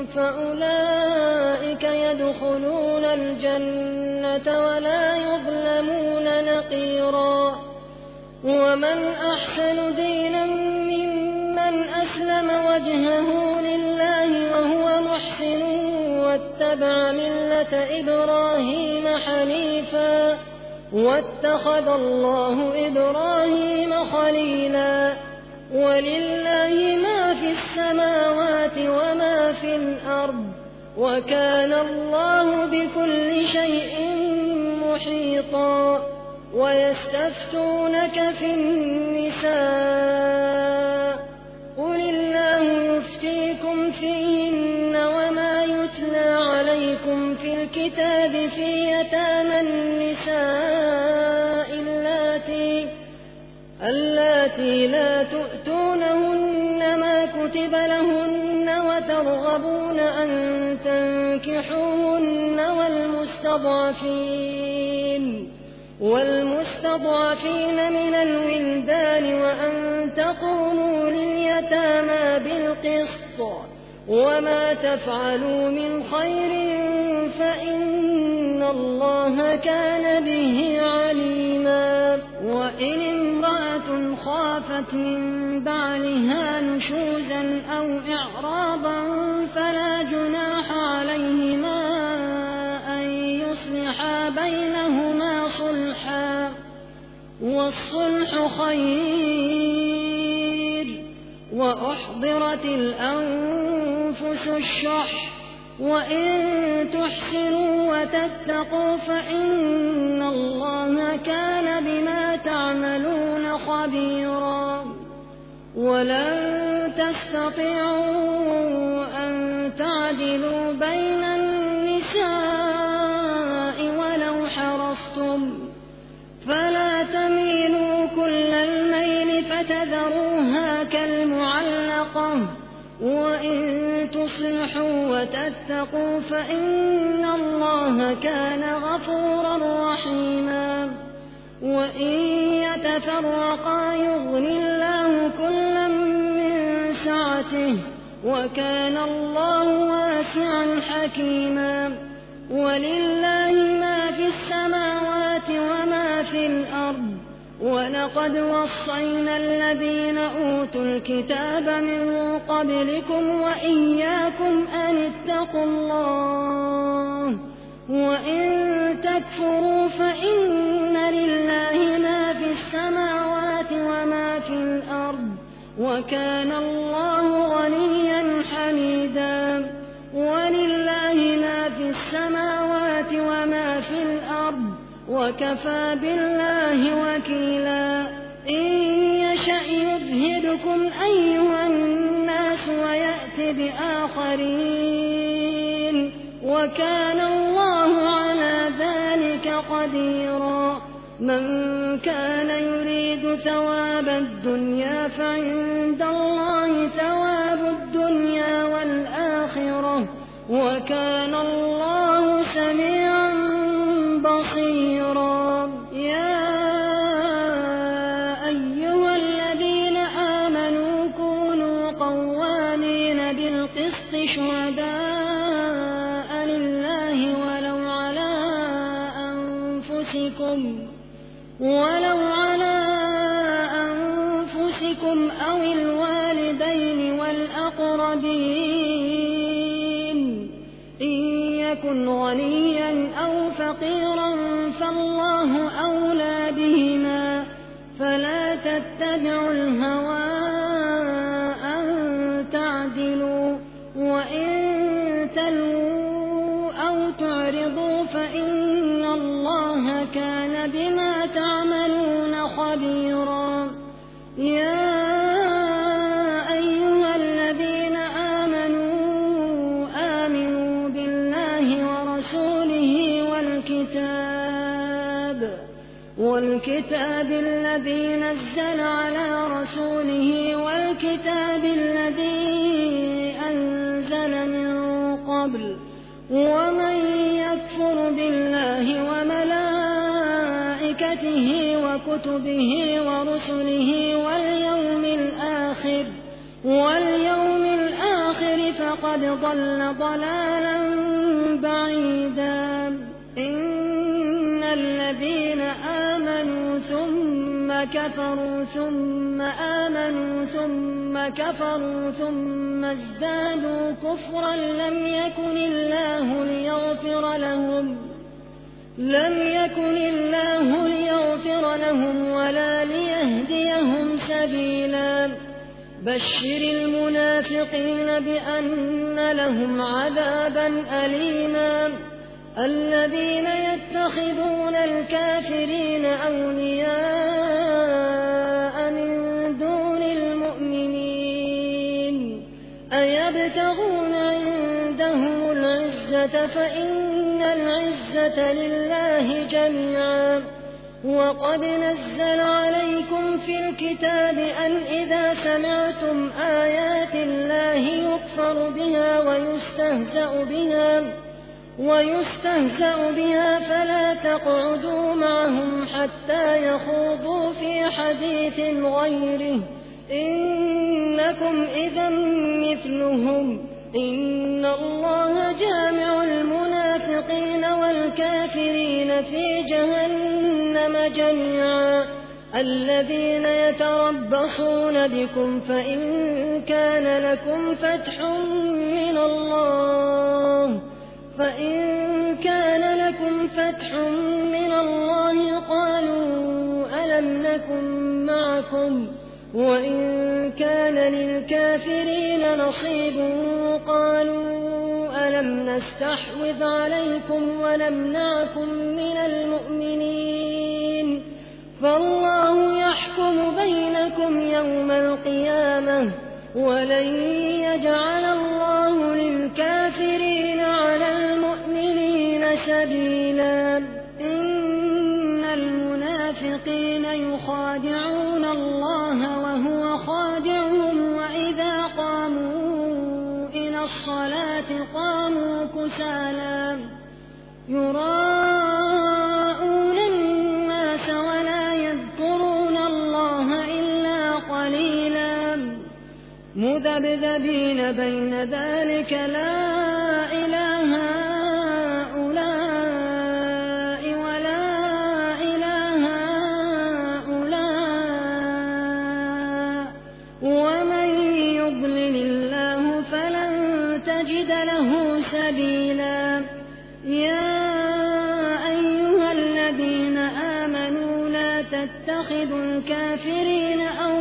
فأولئك يدخلون الجنة ولا يظلمون نقيرا ومن أحسن دينا ممن أسلم وجهه لله وهو محسن واتبع ملة إبراهيم حنيفا واتخذ الله إبراهيم خليلا ولله ما في السماوات وما في الأرض وكان الله بكل شيء محيطا ويستفتونك في النساء قل الله يفتيكم فيهن وما يتلى عليكم في الكتاب في يتامى النساء اللاتي اللاتي لا تؤتونهن ما كتب لهن وترغبون أن تنكحوهن والمستضعفين والمستضعفين من الولدان وأن تقوموا لليتامى بالقسط وما تفعلوا من خير فإن الله كان به عليما وإن امرأة خافت من بعلها نشوزا أو إعراضا فلا جناح عليهما أن يصلحا بينهما صلحا والصلح خير وأحضرت الأنفس الشح وإن تحسنوا وتتقوا فإن الله كان بما تعملون خبيرا ولن تستطيعوا أن تعدلوا بين النساء ولو حرصتم فلا تميلوا كل الميل فتذروها كالمعلقة وإن تصلحوا وتتقوا فإن الله كان غفورا رحيما وإن يتفرقا يغن الله كلا من سعته وكان الله واسعا حكيما ولله ما في السماوات وما في الأرض ولقد وصينا الذين أوتوا الكتاب من قبلكم وإياكم أن اتقوا الله وإن تكفروا فإن لله ما في السماوات وما في الأرض وكان الله غنيا حميدا ولله ما في السماوات وما في الأرض وكفى بالله وكيلا إن يشأ يذهبكم أيها الناس ويأت بآخرين وكان الله على ذلك قديرا من كان يريد ثواب الدنيا فعند الله ثواب الدنيا والآخرة وكان الله سميعا بصيرا يا أيها الذين آمنوا كونوا قوامين بالقسط شهداء لله ولو على أنفسكم ولو على أنفسكم أو الوالدين والأقربين إن يكن غنيا أو فقيرا فالله أولى بهما فلا تتبعوا الهوى أن تعدلوا وإن تلووا أو تعرضوا فإن الله كان بما تعملون خبيرا يا أيها الذين آمنوا آمنوا بالله ورسوله والكتاب والكتاب الذي نزل على رسوله والكتاب الذي أنزل من قبل ومن يكفر بالله وملائكته وكتبه ورسله واليوم الآخر واليوم الآخر فقد ضل ضلالا بعيدا إن الذين آمنوا ثم كفروا ثم آمنوا ثم كفروا ثم ازدادوا كفرا لم يكن الله ليغفر لهم لم يكن الله ليغفر لهم ولا ليهديهم سبيلا بشر المنافقين بأن لهم عذابا أليما الذين يتخذون الكافرين أولياء من دون المؤمنين أيبتغون عندهم العزة فإن العزة لله جميعا وقد نزل عليكم في الكتاب أن إذا سمعتم آيات الله يكفر بها ويستهزأ بها ويستهزأ بها فلا تقعدوا معهم حتى يخوضوا في حديث غيره إنكم إذا مثلهم إن الله جامع المنافقين والكافرين في جهنم جميعا الذين يتربصون بكم فإن كان لكم فتح من الله فإن كان لكم فتح من الله قالوا ألم نكن معكم وإن كان للكافرين نصيب قالوا ألم نستحوذ عليكم ونمنعكم من المؤمنين فالله يحكم بينكم يوم القيامة ولن يجعل الله للكافرين على المؤمنين سبيلا إن المنافقين يخادعون الله وهو خادعهم وإذا قاموا إلى الصلاة قاموا كسالى يراءون الناس ولا مذبذبين بين ذلك لا إله هؤلاء ولا إله هؤلاء ومن يضلل الله فلن تجد له سبيلا. يا أيها الذين آمنوا لا تتخذوا الكافرين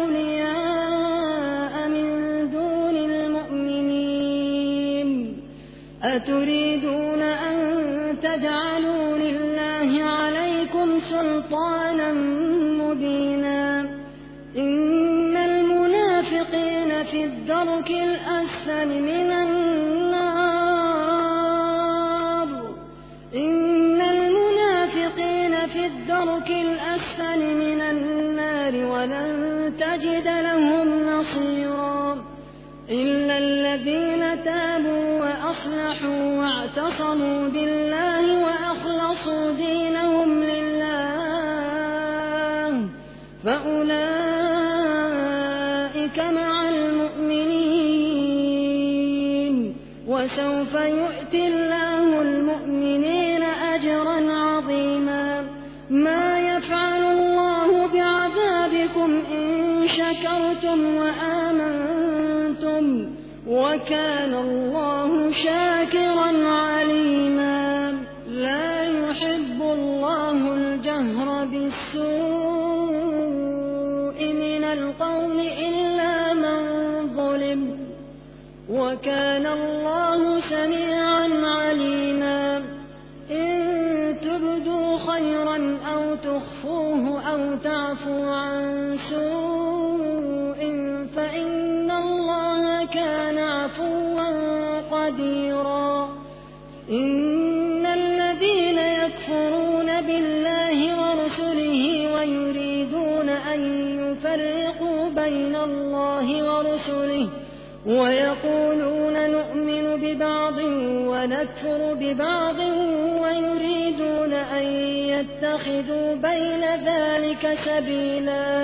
أولياء من دون المؤمنين أتريدون أن تجعلوا لله عليكم سلطانا مبينا. إن المنافقين في الدرك الأسفل من النار إن المنافقين في الدرك الأسفل من النار ولن تجد لهم نصيرا إلا الذين تابوا وأصلحوا واعتصموا بالله وأخلصوا دينهم لله فأولئك مع المؤمنين وسوف يؤتي الله المؤمنين أجرا عظيما. ما يفعل الله بعذابكم إن شكرتم وآمنتم وكان الله شاكرا عليما. لا يحب الله الجهر بالسوء من القول إلا من ظلم وكان الله سميعا عليما. إن تبدوا خيرا أو تخفوه أو تعفوا عن سوء فإن الله كان عفوا قديرا. إن الذين يكفرون بالله ورسله ويريدون أن يفرقوا بين الله ورسله ويقولون نؤمن ببعض ونكفر ببعض ويريدون أن يتخذوا بين ذلك سبيلا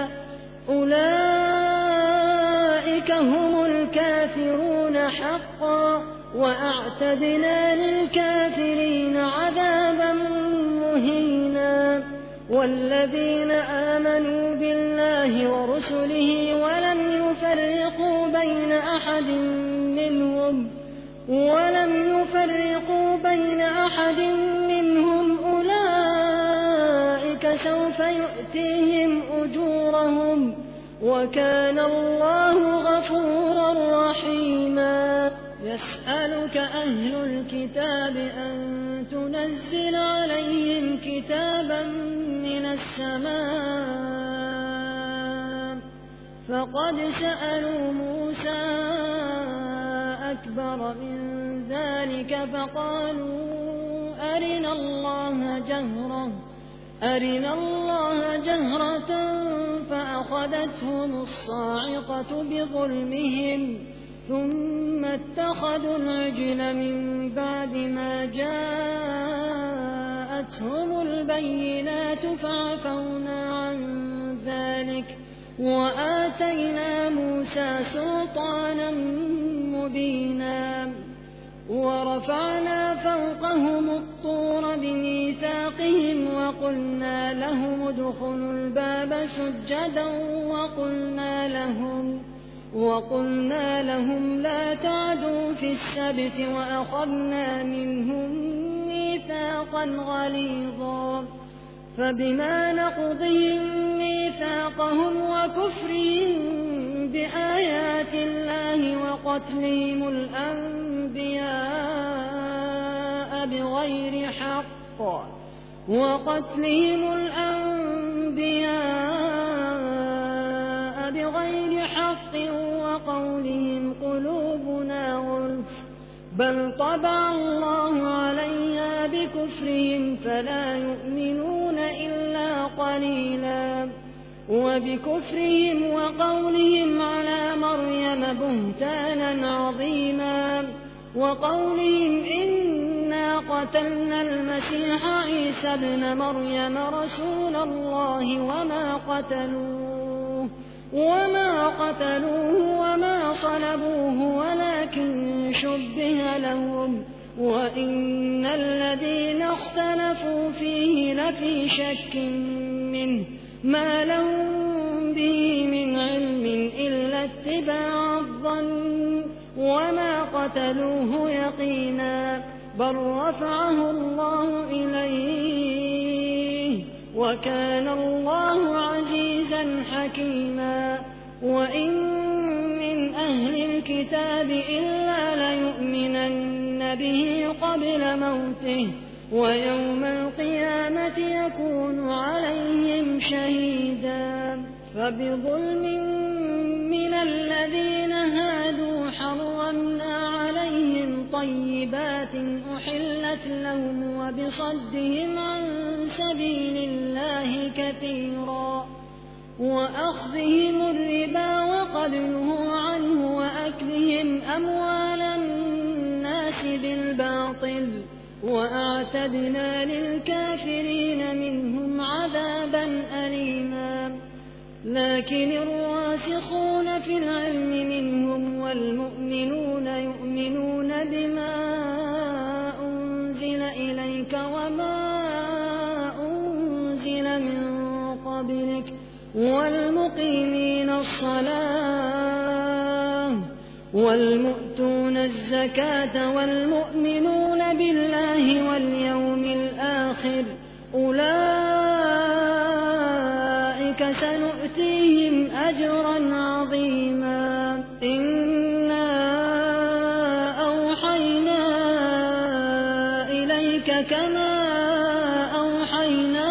أولئك هم الكافرون حقا وأعتدنا للكافرين عذابا مهينا. والذين آمنوا بالله ورسله ولم يفرقوا بين أحد منهم ولم يفرقوا بين أحد منهم أولئك سوف يؤتيهم أجورهم وكان الله غفورا رحيما. يسألك أهل الكتاب أن تنزل عليهم كتابا من السماء فقد سألوا موسى أكبر من ذلك فقالوا أرنا الله جهرة أرنا الله جهرة فأخذتهم الصاعقة بظلمهم ثم اتخذوا العجل من بعد ما جاءتهم البينات فعفونا عن ذلك وآتينا موسى سلطانا مبينا. ورفعنا فوقهم الطور بميثاقهم وقلنا لهم ادخلوا الباب سجدا وقلنا لهم وقلنا لهم لا تعدوا في السبت وأخذنا منهم ميثاقا غليظا. فبما نقضهم ميثاقهم وكفرهم بآيات الله وقتلهم الأنبياء بغير حق وقتلهم الأنبياء بغير حق وقولهم قلوبنا غلف بل طبع الله عليها بكفرهم فلا يؤمنون إلا قليلا. وبكفرهم وقولهم على مريم بهتانا عظيما وقولهم إنا قتلنا المسيح عيسى ابن مريم رسول الله وما قتلوه وما قتلوه وما صلبوه ولكن شبه لهم وإن الذين اختلفوا فيه لفي شك منه ما لهم به من علم إلا اتباع الظن وما قتلوه يقينا بل رفعه الله إليه وكان الله عزيزا حكيما وإن من أهل الكتاب إلا ليؤمنن به قبل موته ويوم القيامة يكون عليهم شهيدا فبظلم من الذين هادوا حرمنا عليهم طيبات أحلت لهم وبصدهم عن سبيل الله كثيرا وأخذهم الربا وقد نهوا عنه وأكلهم أموال الناس بالباطل وأعتدنا للكافرين منهم عذابا أليما لكن الراسخون في العلم منهم والمؤمنون يؤمنون بما أنزل إليك وما أنزل من قبلك والمقيمين الصلاة والمؤتون الزكاة والمؤمنون بالله واليوم الآخر أولئك سنؤتيهم أجرا عظيما إنا أوحينا إليك كما أوحينا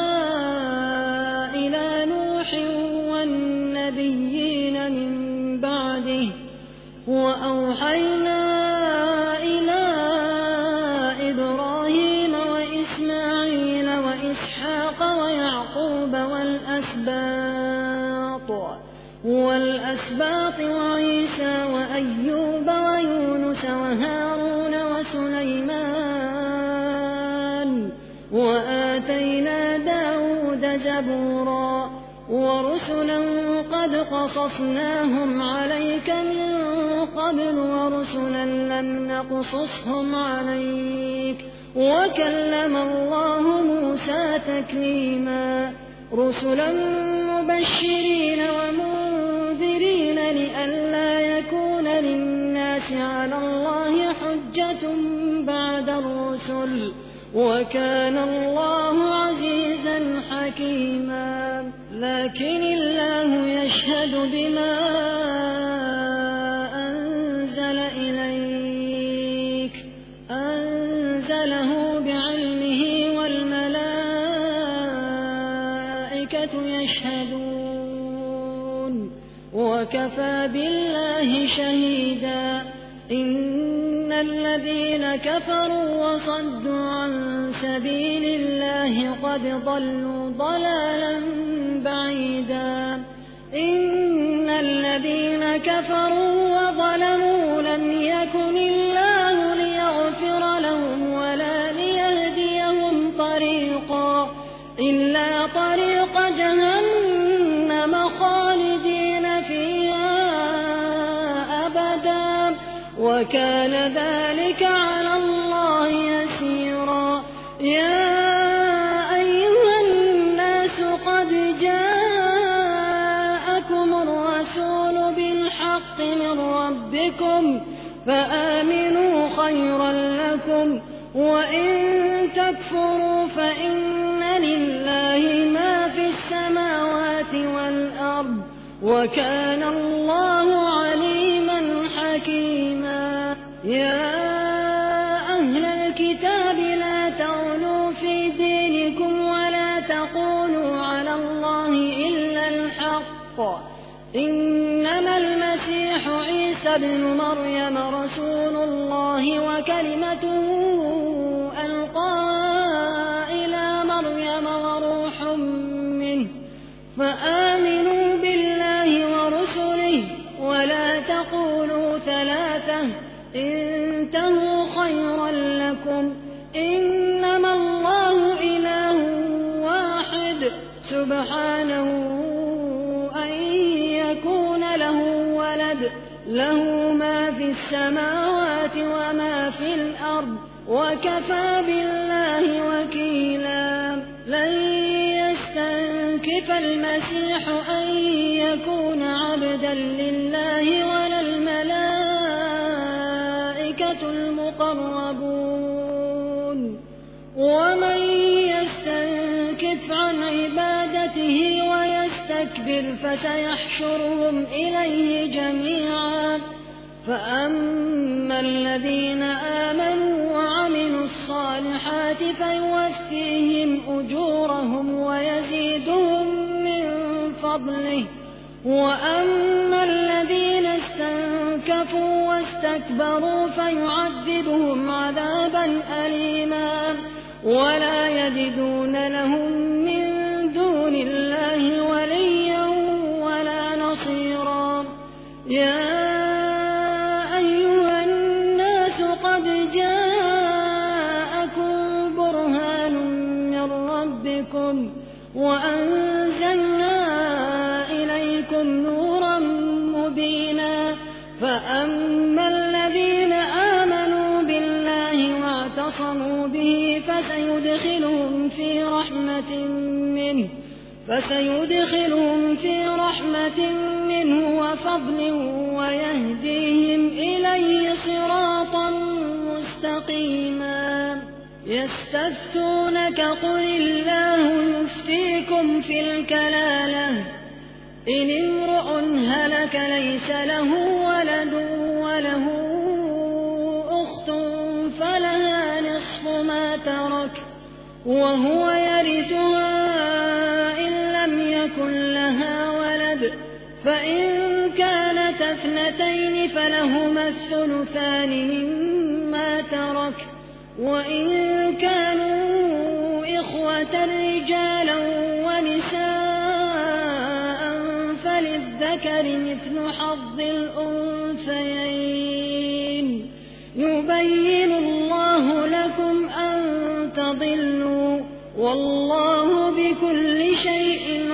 إلى نوح والنبيين من بعده وأوحينا إلى إبراهيم وإسماعيل وإسحاق ويعقوب والأسباط والأسباط وعيسى وأيوب ويونس وهارون وسليمان وآتينا داود زبورا ورسلا قد قصصناهم عليك من قبل ورسلا لم نقصصهم عليك وكلم الله موسى تكليما رسلا مبشرين ومنذرين لئلا يكون للناس على الله حجة بعد الرسل وكان الله عزيزا حكيما لكن الله يشهد بما أنزل إليك أنزله بعلمه والملائكة يشهدون وكفى بالله شهيدا إن الذين كفروا وصدوا عن سبيل الله قد ضلوا ضلالا بعيدا إن الذين كفروا وظلموا لم يكن الله ليغفر لهم ولا ليهديهم طريقا إلا طريق جهنم خالدين فيها أبدا وكان ذلك على الله يسيرا يا أيها الناس قد جاءكم الرسول بالحق من ربكم فآمنوا خيرا لكم وإن تكفروا فإن لله ما في السماوات والأرض وكان الله عليما حكيما يا أهل الكتاب لا تغلوا في دينكم ولا تقولوا على الله إلا الحق إنما المسيح عيسى ابن مريم رسول الله وكلمته ألقاها إلى مريم وروح منه فآمنوا بالله ورسله ولا تقولوا ثلاثة انتهوا خيرا لكم إنما الله إله واحد سبحانه أن يكون له ما في السماوات وما في الأرض وكفى بالله وكيلا لن يستنكف المسيح أن يكون عبدا لله ولا الملائكة المقربون ومن يستنكف عن عبادته ويستكبر فسيحشرهم إليه جميعا فأما الذين آمنوا وعملوا الصالحات فيوفيهم أجورهم ويزيدهم من فضله وأما الذين استنكفوا واستكبروا فيعذبهم عذابا أليما ولا يجدون لهم من دون الله وليا ولا نصيرا يا أيها الناس قد جاءكم برهان من ربكم وأنزلنا إليكم نورا مبينا فأما الذين آمنوا بالله واعتصموا به فسيدخلهم في رحمة منه فسيدخلهم في رحمة منه وفضل ويهديهم إليه صراطا مستقيما يستفتونك قل الله يفتيكم في الكلالة إن امرؤ هلك ليس له ولد وله أخت فلها نصف ما ترك وهو يرثها إن لم يكن لها ولد فإن كانت اثنتين فلهما الثلثان مما ترك وإن كانوا إخوة رجالا ونساء فللذكر مثل حظ الأنثيين يبين الله لكم أن تضلوا والله بكل شيء